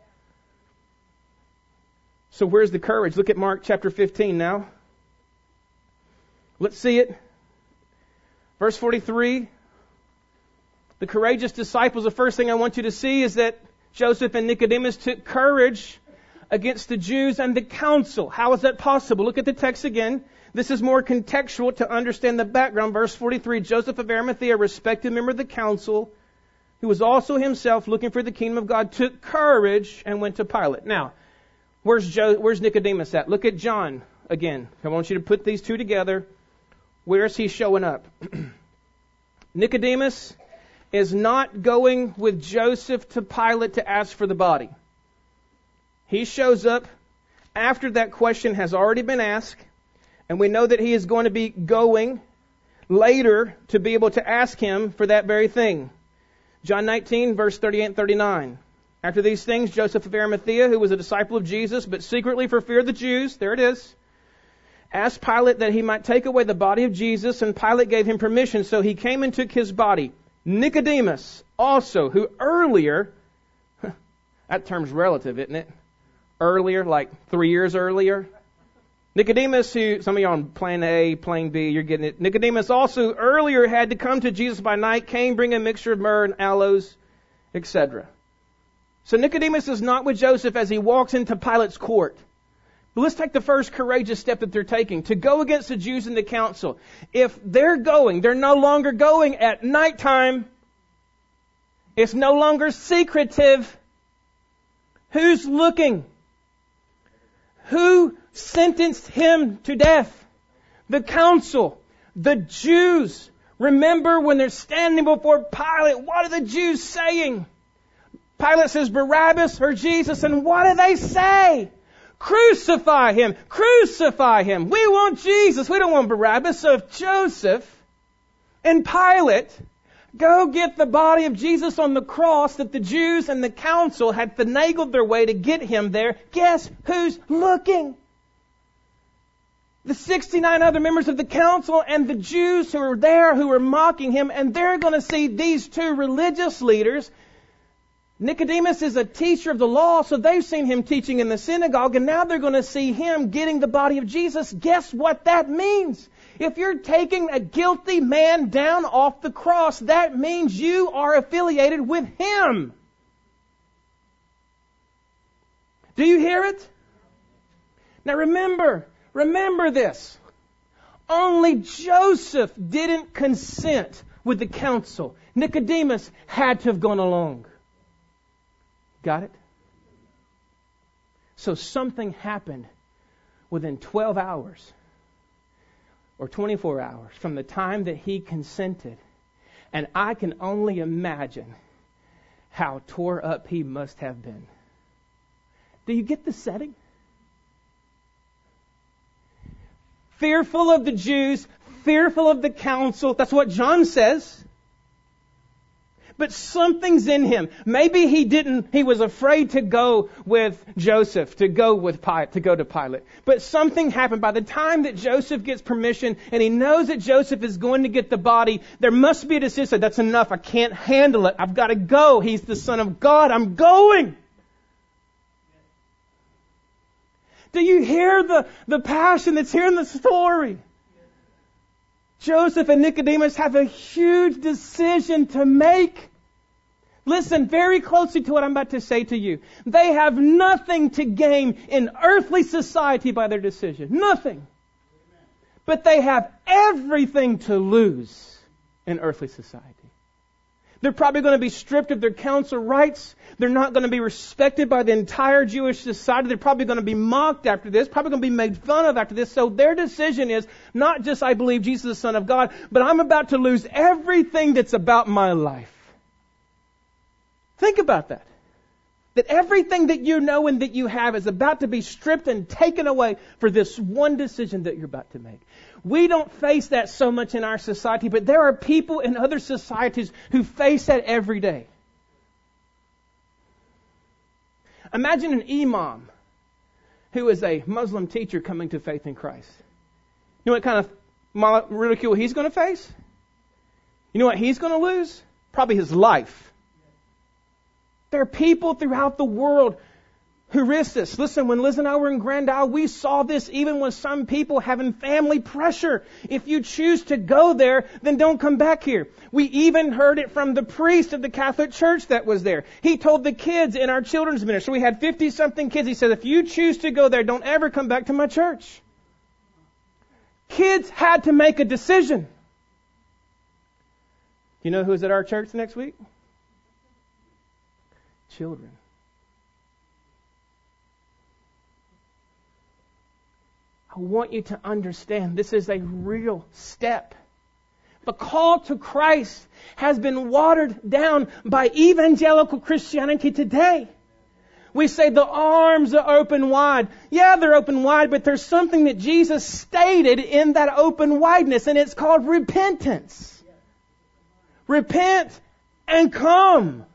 So where's the courage? Look at Mark chapter fifteen now. Let's see it. Verse forty-three. The courageous disciples, the first thing I want you to see is that Joseph and Nicodemus took courage against the Jews and the council. How is that possible? Look at the text again. This is more contextual to understand the background. Verse forty-three, Joseph of Arimathea, a respected member of the council, who was also himself looking for the kingdom of God, took courage and went to Pilate. Now, where's Jo- where's Nicodemus at? Look at John again. I want you to put these two together. Where is he showing up? Nicodemus is not going with Joseph to Pilate to ask for the body. He shows up after that question has already been asked, and we know that he is going to be going later to be able to ask him for that very thing. John nineteen, verse thirty-eight and thirty-nine. After these things, Joseph of Arimathea, who was a disciple of Jesus, but secretly for fear of the Jews, there it is, asked Pilate that he might take away the body of Jesus, and Pilate gave him permission, so he came and took his body. Nicodemus also, who earlier, that term's relative, isn't it? Earlier, like three years earlier. Nicodemus, who, some of you on plan A, plan B, you're getting it. Nicodemus also earlier had to come to Jesus by night, came bringing a mixture of myrrh and aloes, et cetera. So Nicodemus is not with Joseph as he walks into Pilate's court. But let's take the first courageous step that they're taking, to go against the Jews in the council. If they're going, they're no longer going at nighttime. It's no longer secretive. Who's looking? Who sentenced him to death? The council. The Jews. Remember when they're standing before Pilate, what are the Jews saying? Pilate says Barabbas or Jesus, and what do they say? Crucify him! Crucify him! We want Jesus. We don't want Barabbas. So if Joseph and Pilate go get the body of Jesus on the cross that the Jews and the council had finagled their way to get him there, guess who's looking? The sixty-nine other members of the council and the Jews who are there who are mocking him, and they're going to see these two religious leaders. Nicodemus is a teacher of the law, so they've seen him teaching in the synagogue, and now they're going to see him getting the body of Jesus. Guess what that means? If you're taking a guilty man down off the cross, that means you are affiliated with him. Do you hear it? Now remember, remember this. Only Joseph didn't consent with the council. Nicodemus had to have gone along. Got it? So something happened within twelve hours or twenty-four hours from the time that he consented. And I can only imagine how tore up he must have been. Do you get the setting? Fearful of the Jews, fearful of the council. That's what John says. But something's in him. Maybe he didn't, he was afraid to go with Joseph, to go with Pilate, to go to Pilate. But something happened. By the time that Joseph gets permission and he knows that Joseph is going to get the body, there must be a decision. That's enough. I can't handle it. I've got to go. He's the Son of God. I'm going. Do you hear the, the passion that's here in the story? Joseph and Nicodemus have a huge decision to make. Listen very closely to what I'm about to say to you. They have nothing to gain in earthly society by their decision. Nothing. But they have everything to lose in earthly society. They're probably going to be stripped of their council rights. They're not going to be respected by the entire Jewish society. They're probably going to be mocked after this, probably going to be made fun of after this. So their decision is not just I believe Jesus is the Son of God, but I'm about to lose everything that's about my life. Think about that. That everything that you know and that you have is about to be stripped and taken away for this one decision that you're about to make. We don't face that so much in our society, but there are people in other societies who face that every day. Imagine an imam who is a Muslim teacher coming to faith in Christ. You know what kind of ridicule he's going to face? You know what he's going to lose? Probably his life. There are people throughout the world who risk this. Listen, when Liz and I were in Grand Isle, we saw this even with some people having family pressure. If you choose to go there, then don't come back here. We even heard it from the priest of the Catholic Church that was there. He told the kids in our children's ministry, we had fifty-something kids, he said, if you choose to go there, don't ever come back to my church. Kids had to make a decision. You know who's at our church next week? Children. I want you to understand this is a real step. The call to Christ has been watered down by evangelical Christianity today. We say the arms are open wide. Yeah, they're open wide, but there's something that Jesus stated in that open wideness, and it's called repentance. Repent and come.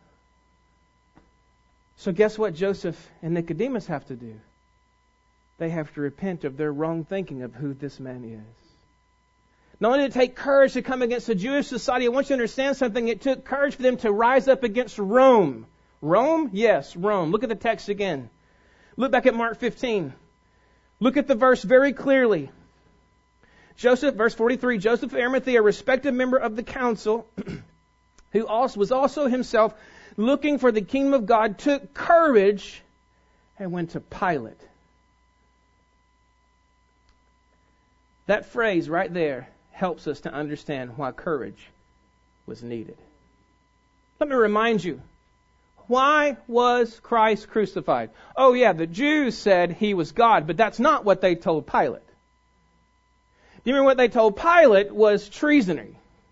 So guess what Joseph and Nicodemus have to do? They have to repent of their wrong thinking of who this man is. Not only did it take courage to come against the Jewish society, I want you to understand something. It took courage for them to rise up against Rome. Rome? Yes, Rome. Look at the text again. Look back at Mark fifteen. Look at the verse very clearly. Joseph, verse forty-three, Joseph of Arimathea, a respected member of the council, who also was also himself looking for the kingdom of God, took courage and went to Pilate. That phrase right there helps us to understand why courage was needed. Let me remind you, why was Christ crucified? Oh yeah, the Jews said he was God, but that's not what they told Pilate. Do you remember what they told Pilate was treasonary?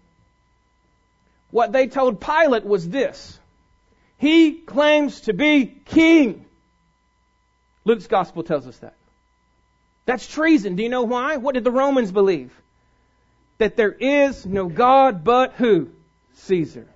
What they told Pilate was this: he claims to be king. Luke's gospel tells us that. That's treason. Do you know why? What did the Romans believe? That there is no God but who? Caesar.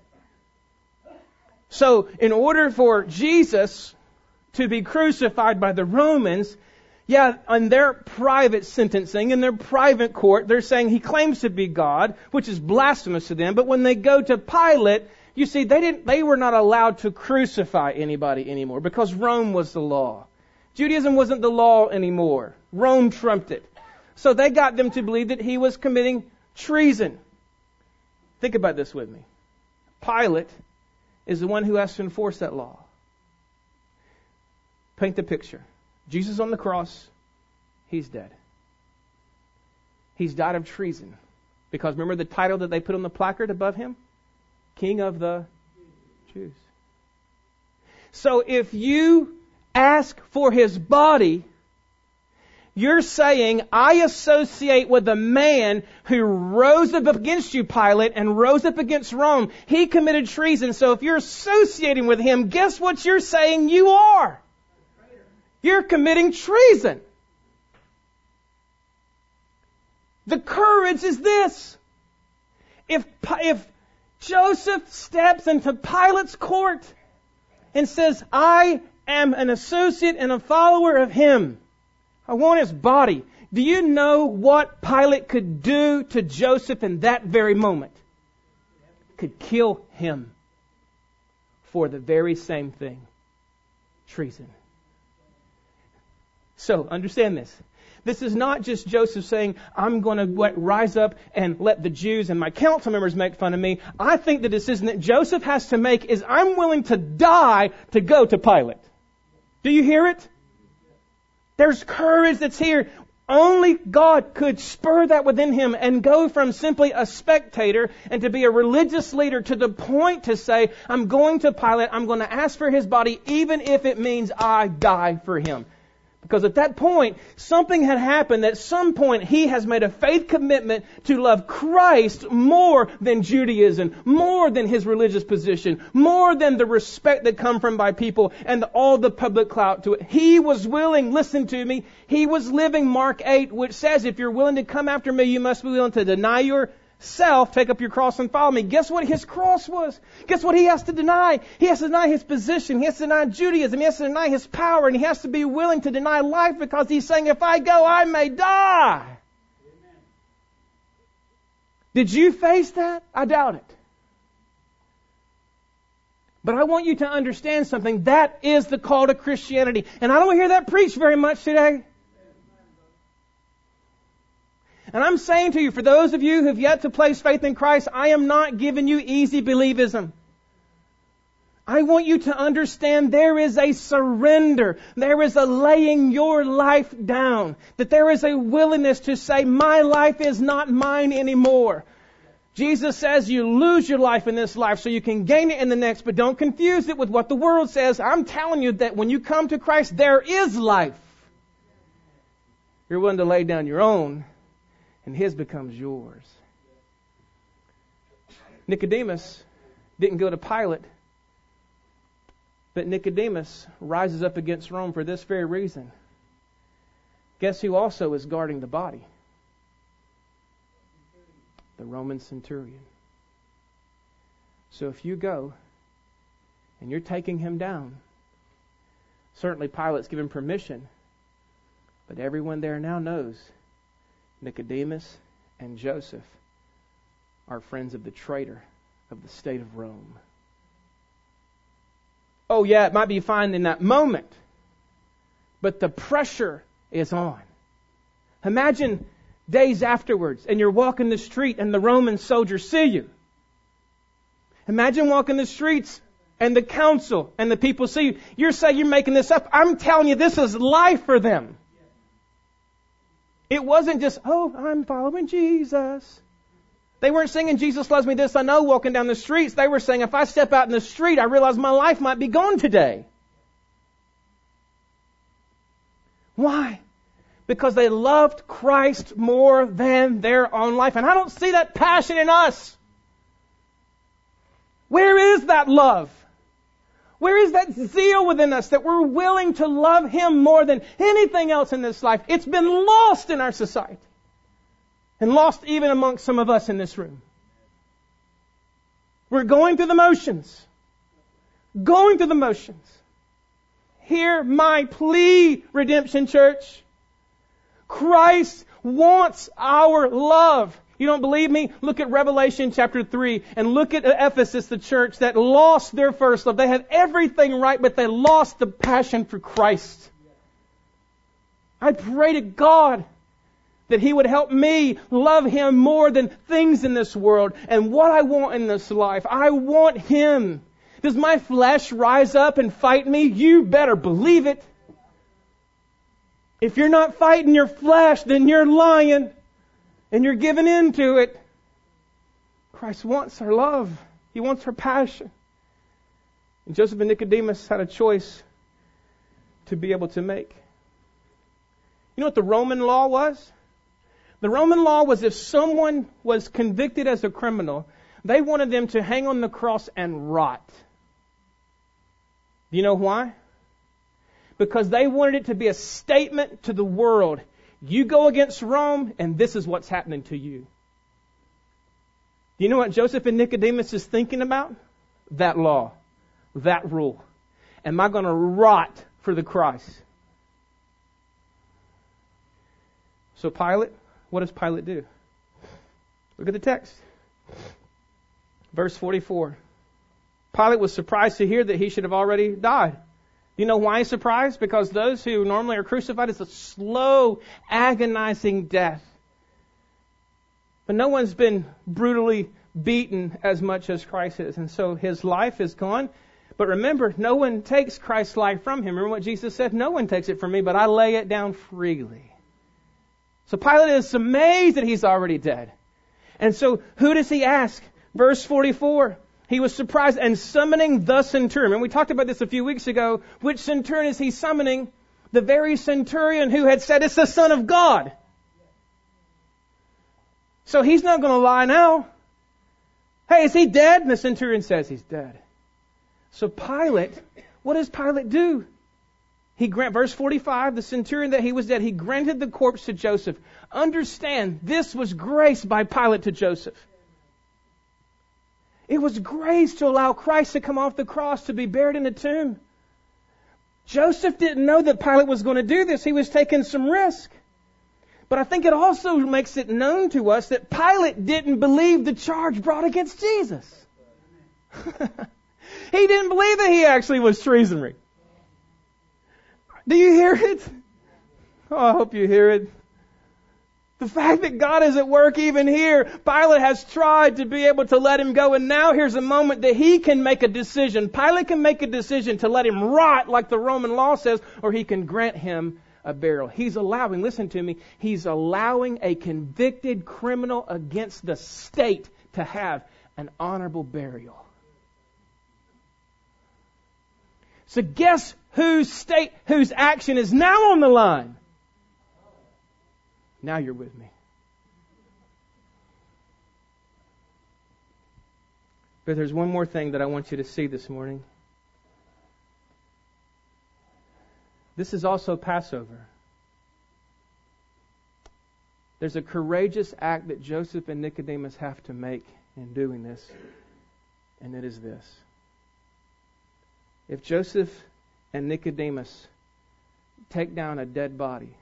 So, in order for Jesus to be crucified by the Romans, yeah, on their private sentencing, in their private court, they're saying he claims to be God, which is blasphemous to them. But when they go to Pilate, you see, they didn't, they were not allowed to crucify anybody anymore because Rome was the law. Judaism wasn't the law anymore. Rome trumped it. So they got them to believe that he was committing treason. Think about this with me. Pilate is the one who has to enforce that law. Paint the picture. Jesus on the cross, he's dead. He's died of treason. Because remember the title that they put on the placard above him? King of the Jews. So if you ask for his body, you're saying, I associate with a man who rose up against you, Pilate, and rose up against Rome. He committed treason. So if you're associating with him, guess what you're saying you are? You're committing treason. The courage is this. If, if Joseph steps into Pilate's court and says, I am an associate and a follower of him, I want his body. Do you know what Pilate could do to Joseph in that very moment? Could kill him for the very same thing. Treason. So, understand this. This is not just Joseph saying, I'm going to rise up and let the Jews and my council members make fun of me. I think the decision that Joseph has to make is, I'm willing to die to go to Pilate. Do you hear it? There's courage that's here. Only God could spur that within him and go from simply a spectator and to be a religious leader to the point to say, I'm going to Pilate, I'm going to ask for his body even if it means I die for him. Because at that point, something had happened. At some point, he has made a faith commitment to love Christ more than Judaism, more than his religious position, more than the respect that come from by people and all the public clout to it. He was willing, listen to me, he was living Mark eight, which says, if you're willing to come after me, you must be willing to deny your Self, take up your cross and follow me. Guess what his cross was? Guess what he has to deny? He has to deny his position. He has to deny Judaism. He has to deny his power. And he has to be willing to deny life because he's saying, if I go, I may die. Amen. Did you face that? I doubt it. But I want you to understand something. That is the call to Christianity. And I don't hear that preached very much today. And I'm saying to you, for those of you who have yet to place faith in Christ, I am not giving you easy believism. I want you to understand there is a surrender. There is a laying your life down. That there is a willingness to say, my life is not mine anymore. Jesus says you lose your life in this life so you can gain it in the next, but don't confuse it with what the world says. I'm telling you that when you come to Christ, there is life. You're willing to lay down your own, and his becomes yours. Nicodemus didn't go to Pilate, but Nicodemus rises up against Rome for this very reason. Guess who also is guarding the body? The Roman centurion. So if you go and you're taking him down, certainly Pilate's given permission, but everyone there now knows Nicodemus and Joseph are friends of the traitor of the state of Rome. Oh yeah, it might be fine in that moment, but the pressure is on. Imagine days afterwards and you're walking the street and the Roman soldiers see you. Imagine walking the streets and the council and the people see you. You're saying you're making this up. I'm telling you, this is life for them. It wasn't just, oh, I'm following Jesus. They weren't singing, Jesus loves me, this I know, walking down the streets. They were saying, if I step out in the street, I realize my life might be gone today. Why? Because they loved Christ more than their own life. And I don't see that passion in us. Where is that love? Where is that zeal within us that we're willing to love Him more than anything else in this life? It's been lost in our society. And lost even amongst some of us in this room. We're going through the motions. Going through the motions. Hear my plea, Redemption Church. Christ wants our love. You don't believe me? Look at Revelation chapter three and look at Ephesus, the church that lost their first love. They had everything right, but they lost the passion for Christ. I pray to God that He would help me love Him more than things in this world and what I want in this life. I want Him. Does my flesh rise up and fight me? You better believe it. If you're not fighting your flesh, then you're lying. And you're giving in to it. Christ wants our love. He wants our passion. And Joseph and Nicodemus had a choice to be able to make. You know what the Roman law was? The Roman law was if someone was convicted as a criminal, they wanted them to hang on the cross and rot. Do you know why? Because they wanted it to be a statement to the world. You go against Rome, and this is what's happening to you. Do you know what Joseph and Nicodemus is thinking about? That law. That rule. Am I going to rot for the Christ? So Pilate, what does Pilate do? Look at the text. Verse forty-four. Pilate was surprised to hear that he should have already died. You know why he's surprised? Because those who normally are crucified is a slow, agonizing death. But no one's been brutally beaten as much as Christ is. And so His life is gone. But remember, no one takes Christ's life from Him. Remember what Jesus said? No one takes it from me, but I lay it down freely. So Pilate is amazed that He's already dead. And so who does he ask? Verse forty-four. He was surprised and summoning the centurion. And we talked about this a few weeks ago. Which centurion is he summoning? The very centurion who had said, it's the Son of God. So he's not going to lie now. Hey, is he dead? And the centurion says he's dead. So Pilate, what does Pilate do? He grant, verse forty-five, the centurion that he was dead, he granted the corpse to Joseph. Understand, this was grace by Pilate to Joseph. It was grace to allow Christ to come off the cross, to be buried in a tomb. Joseph didn't know that Pilate was going to do this. He was taking some risk. But I think it also makes it known to us that Pilate didn't believe the charge brought against Jesus. He didn't believe that he actually was treasonary. Do you hear it? Oh, I hope you hear it. The fact that God is at work even here. Pilate has tried to be able to let him go, and now here's a moment that he can make a decision. Pilate can make a decision to let him rot like the Roman law says, or he can grant him a burial. He's allowing, listen to me, he's allowing a convicted criminal against the state to have an honorable burial. So guess whose state, whose action is now on the line? Now you're with me. But there's one more thing that I want you to see this morning. This is also Passover. There's a courageous act that Joseph and Nicodemus have to make in doing this, and it is this. If Joseph and Nicodemus take down a dead body,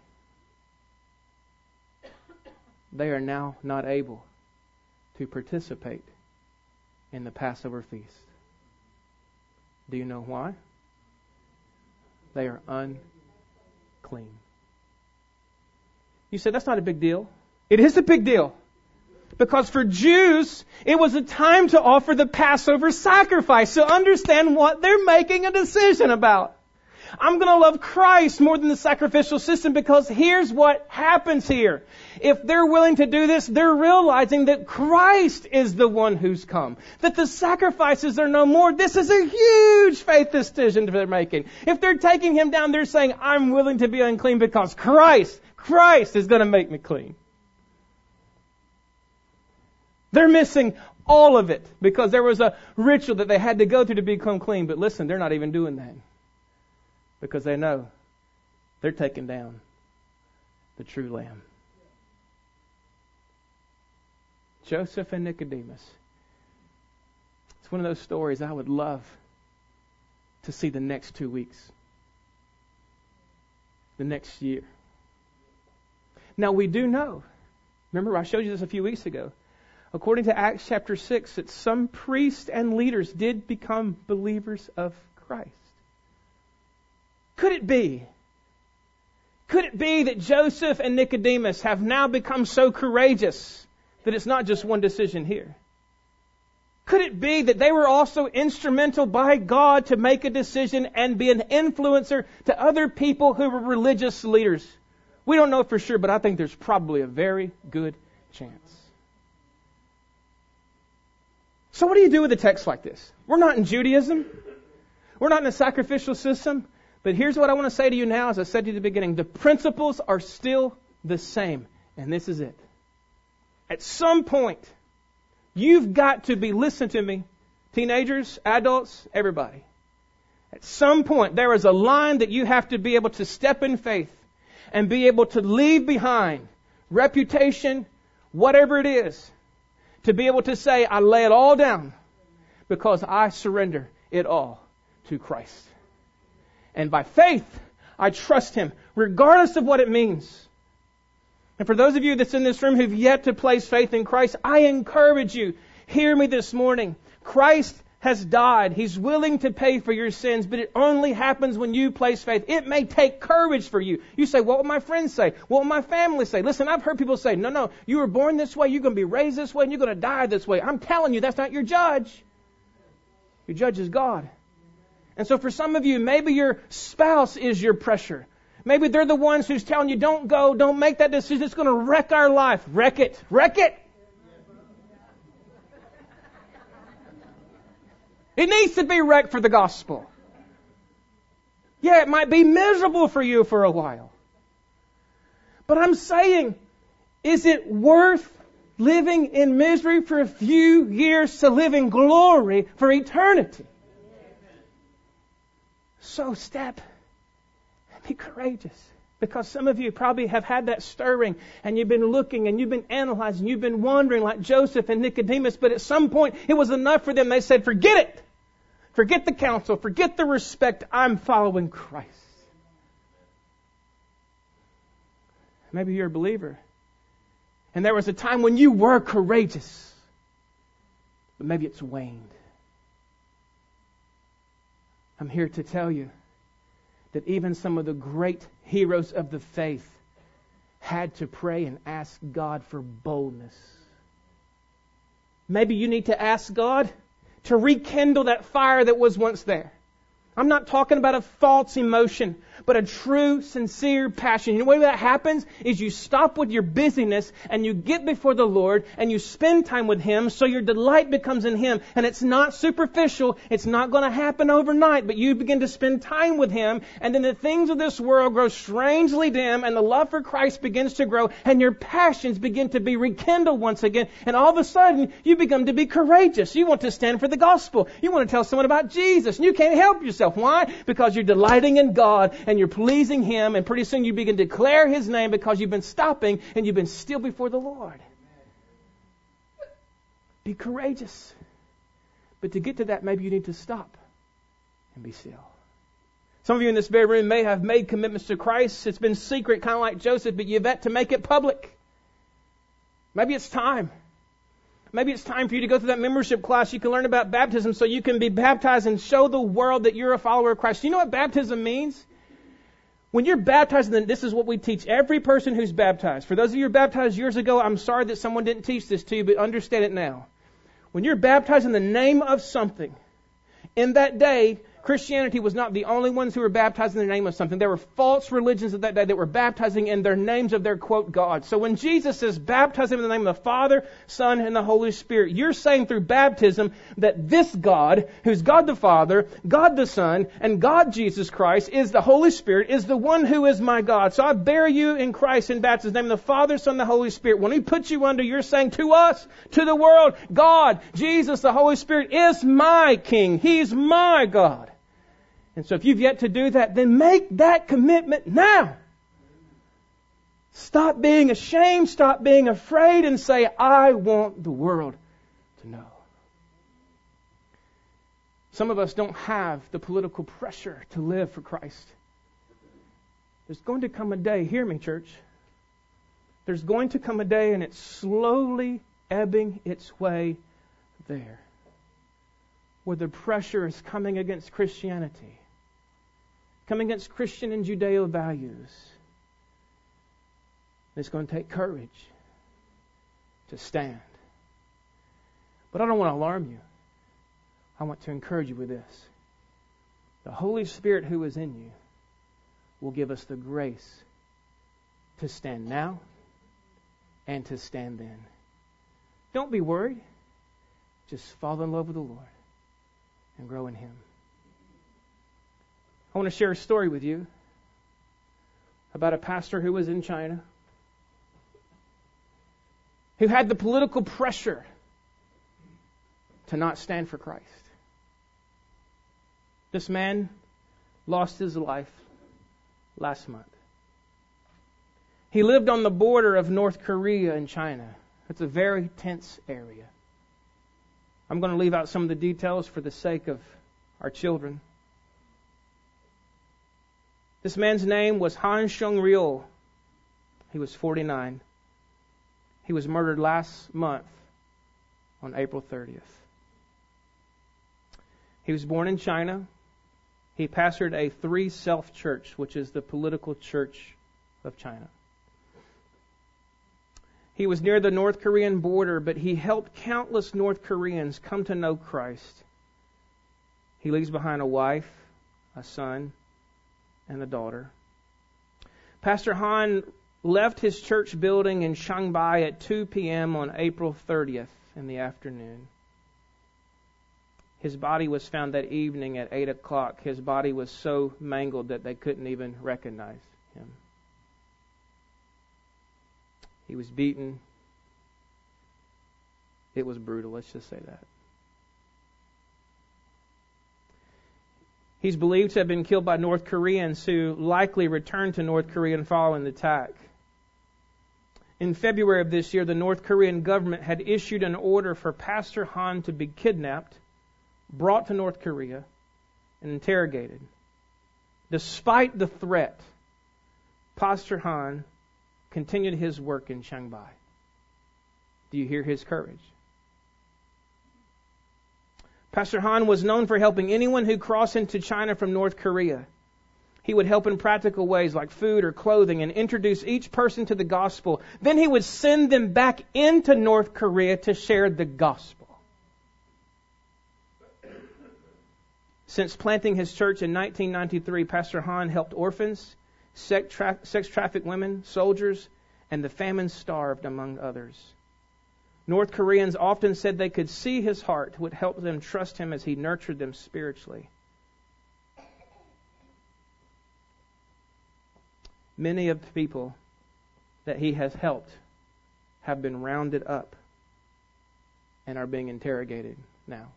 they are now not able to participate in the Passover feast. Do you know why? They are unclean. You said, that's not a big deal. It is a big deal. Because for Jews, it was a time to offer the Passover sacrifice. So understand what they're making a decision about. I'm going to love Christ more than the sacrificial system, because here's what happens here. If they're willing to do this, they're realizing that Christ is the one who's come. That the sacrifices are no more. This is a huge faith decision they're making. If they're taking Him down, they're saying, I'm willing to be unclean because Christ, Christ is going to make me clean. They're missing all of it because there was a ritual that they had to go through to become clean. But listen, they're not even doing that. Because they know they're taking down the true Lamb. Joseph and Nicodemus. It's one of those stories I would love to see the next two weeks. The next year. Now we do know. Remember, I showed you this a few weeks ago. According to Acts chapter six, that some priests and leaders did become believers of Christ. Could it be? Could it be that Joseph and Nicodemus have now become so courageous that it's not just one decision here? Could it be that they were also instrumental by God to make a decision and be an influencer to other people who were religious leaders? We don't know for sure, but I think there's probably a very good chance. So what do you do with a text like this? We're not in Judaism. We're not in a sacrificial system. But here's what I want to say to you now, as I said to you at the beginning. The principles are still the same. And this is it. At some point, you've got to be, listen to me, teenagers, adults, everybody. At some point, there is a line that you have to be able to step in faith and be able to leave behind reputation, whatever it is, to be able to say, I lay it all down because I surrender it all to Christ. And by faith, I trust Him, regardless of what it means. And for those of you that's in this room who've yet to place faith in Christ, I encourage you, hear me this morning. Christ has died. He's willing to pay for your sins, but it only happens when you place faith. It may take courage for you. You say, what will my friends say? What will my family say? Listen, I've heard people say, no, no, you were born this way, you're going to be raised this way, and you're going to die this way. I'm telling you, that's not your judge. Your judge is God. And so for some of you, maybe your spouse is your pressure. Maybe they're the ones who's telling you, don't go, don't make that decision. It's going to wreck our life. Wreck it. Wreck it. It needs to be wrecked for the gospel. Yeah, it might be miserable for you for a while. But I'm saying, is it worth living in misery for a few years to live in glory for eternity? So step and be courageous. Because some of you probably have had that stirring and you've been looking and you've been analyzing, you've been wondering like Joseph and Nicodemus, but at some point it was enough for them. They said, forget it. Forget the counsel. Forget the respect. I'm following Christ. Maybe you're a believer. And there was a time when you were courageous. But maybe it's waned. I'm here to tell you that even some of the great heroes of the faith had to pray and ask God for boldness. Maybe you need to ask God to rekindle that fire that was once there. I'm not talking about a false emotion, but a true, sincere passion. You know, the way that happens is you stop with your busyness and you get before the Lord and you spend time with Him so your delight becomes in Him. And it's not superficial. It's not going to happen overnight, but you begin to spend time with Him, and then the things of this world grow strangely dim and the love for Christ begins to grow and your passions begin to be rekindled once again. And all of a sudden, you begin to be courageous. You want to stand for the gospel. You want to tell someone about Jesus, and you can't help yourself. Why? Because you're delighting in God and you're pleasing Him, and pretty soon you begin to declare His name because you've been stopping and you've been still before the Lord. Be courageous. But to get to that, maybe you need to stop and be still. Some of you in this very room may have made commitments to Christ. It's been secret, kind of like Joseph, but you've yet to make it public. Maybe it's time. Maybe it's time for you to go through that membership class. You can learn about baptism so you can be baptized and show the world that you're a follower of Christ. Do you know what baptism means? When you're baptized, then this is what we teach every person who's baptized. For those of you who were baptized years ago, I'm sorry that someone didn't teach this to you, but understand it now. When you're baptized in the name of something, in that day, Christianity was not the only ones who were baptized in the name of something. There were false religions of that day that were baptizing in their names of their, quote, God. So when Jesus says baptize them in the name of the Father, Son, and the Holy Spirit, you're saying through baptism that this God, who's God the Father, God the Son, and God Jesus Christ, is the Holy Spirit, is the one who is my God. So I bear you in Christ in baptism in the name of the Father, Son, and the Holy Spirit. When He puts you under, you're saying to us, to the world, God, Jesus, the Holy Spirit is my King. He's my God. And so if you've yet to do that, then make that commitment now. Stop being ashamed, stop being afraid, and say, I want the world to know. Some of us don't have the political pressure to live for Christ. There's going to come a day, hear me, church. There's going to come a day, and it's slowly ebbing its way there, where the pressure is coming against Christianity, coming against Christian and Judeo values. It's going to take courage to stand. But I don't want to alarm you. I want to encourage you with this. The Holy Spirit who is in you will give us the grace to stand now and to stand then. Don't be worried. Just fall in love with the Lord and grow in Him. I want to share a story with you about a pastor who was in China, who had the political pressure to not stand for Christ. This man lost his life last month. He lived on the border of North Korea and China. It's a very tense area. I'm going to leave out some of the details for the sake of our children. This man's name was Han Xiong-ryul. He was forty-nine. He was murdered last month on April thirtieth. He was born in China. He pastored a three-self church, which is the political church of China. He was near the North Korean border, but he helped countless North Koreans come to know Christ. He leaves behind a wife, a son, and a daughter. Pastor Han left his church building in Shanghai at two p.m. on April thirtieth in the afternoon. His body was found that evening at eight o'clock. His body was so mangled that they couldn't even recognize him. He was beaten. It was brutal, let's just say that. He's believed to have been killed by North Koreans who likely returned to North Korea following the attack. In February of this year, the North Korean government had issued an order for Pastor Han to be kidnapped, brought to North Korea, and interrogated. Despite the threat, Pastor Han continued his work in Shanghai. Do you hear his courage? Pastor Han was known for helping anyone who crossed into China from North Korea. He would help in practical ways like food or clothing and introduce each person to the gospel. Then he would send them back into North Korea to share the gospel. Since planting his church in nineteen ninety-three, Pastor Han helped orphans, sex, tra- sex trafficked women, soldiers, and the famine-starved, among others. North Koreans often said they could see his heart would help them trust him as he nurtured them spiritually. Many of the people that he has helped have been rounded up and are being interrogated now.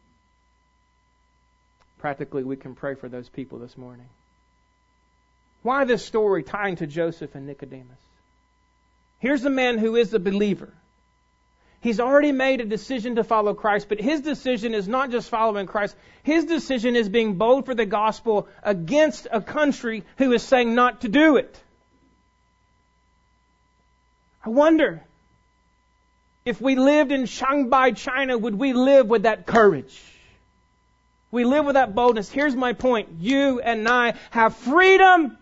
Practically, we can pray for those people this morning. Why this story tying to Joseph and Nicodemus? Here's a man who is a believer. He's already made a decision to follow Christ, but his decision is not just following Christ. His decision is being bold for the gospel against a country who is saying not to do it. I wonder, if we lived in Shanghai, China, would we live with that courage? We live with that boldness. Here's my point. You and I have freedom,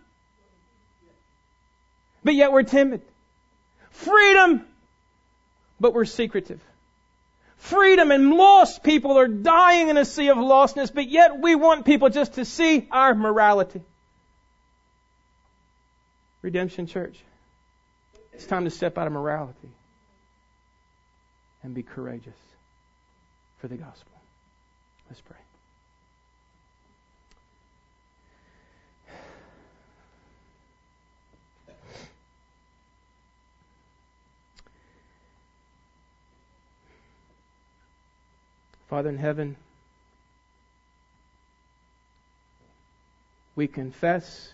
but yet we're timid. Freedom, but we're secretive. Freedom, and lost people are dying in a sea of lostness, but yet we want people just to see our morality. Redemption Church, it's time to step out of morality and be courageous for the gospel. Let's pray. Father in heaven, we confess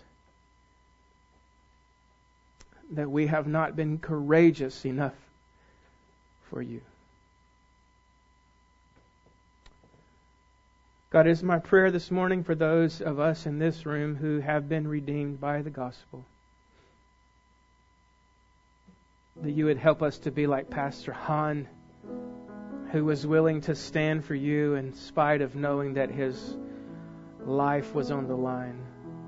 that we have not been courageous enough for you. God, it is my prayer this morning for those of us in this room who have been redeemed by the gospel, that you would help us to be like Pastor Han, who was willing to stand for you in spite of knowing that his life was on the line.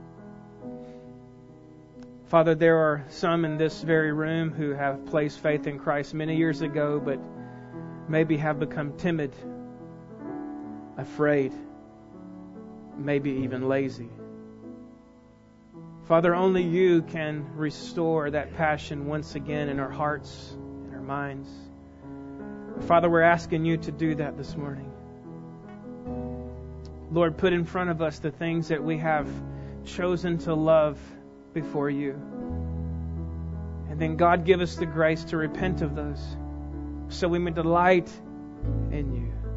Father, there are some in this very room who have placed faith in Christ many years ago, but maybe have become timid, afraid, maybe even lazy. Father, only you can restore that passion once again in our hearts, in our minds. Father, we're asking you to do that this morning. Lord, put in front of us the things that we have chosen to love before you. And then, God, give us the grace to repent of those so we may delight in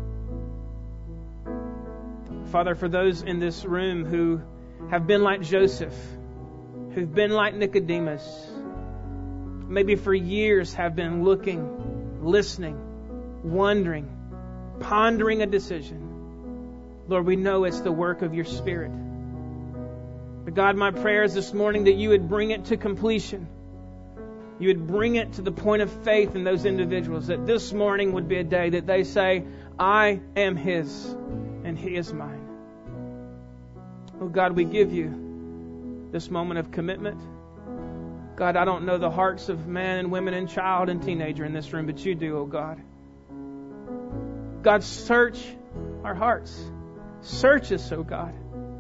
you. Father, for those in this room who have been like Joseph, who've been like Nicodemus, maybe for years have been looking, listening, wondering, pondering a decision. Lord, we know it's the work of your Spirit. But God, my prayer is this morning that you would bring it to completion. You would bring it to the point of faith in those individuals, that this morning would be a day that they say, I am His and He is mine. Oh God, we give you this moment of commitment. God, I don't know the hearts of man and women and child and teenager in this room, but you do, oh God. God, search our hearts. Search us, oh God.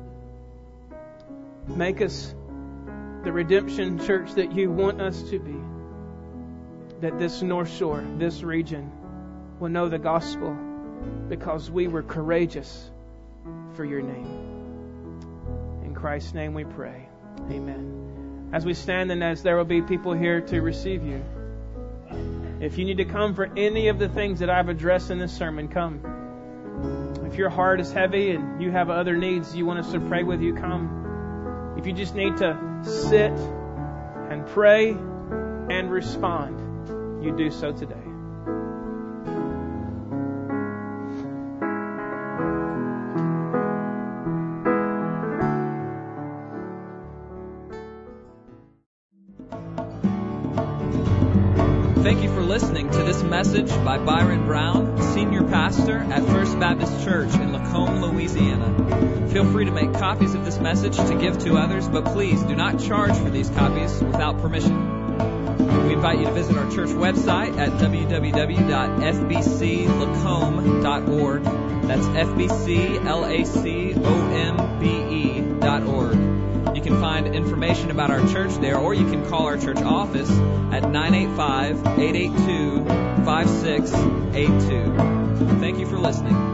Make us the redemption church that you want us to be. That this North Shore, this region, will know the gospel because we were courageous for your name. In Christ's name we pray. Amen. As we stand and as there will be people here to receive you, if you need to come for any of the things that I've addressed in this sermon, come. If your heart is heavy and you have other needs you want us to pray with you, come. If you just need to sit and pray and respond, you do so today. Thank you for listening to this message by Byron Brown, Senior Pastor at First Baptist Church in Lacombe, Louisiana. Feel free to make copies of this message to give to others, but please do not charge for these copies without permission. We invite you to visit our church website at w w w dot f b c lacombe dot org. That's F B C L A C O M B E dot org. You can find information about our church there, or you can call our church office at nine eight five, eight eight two, five six eight two. Thank you for listening.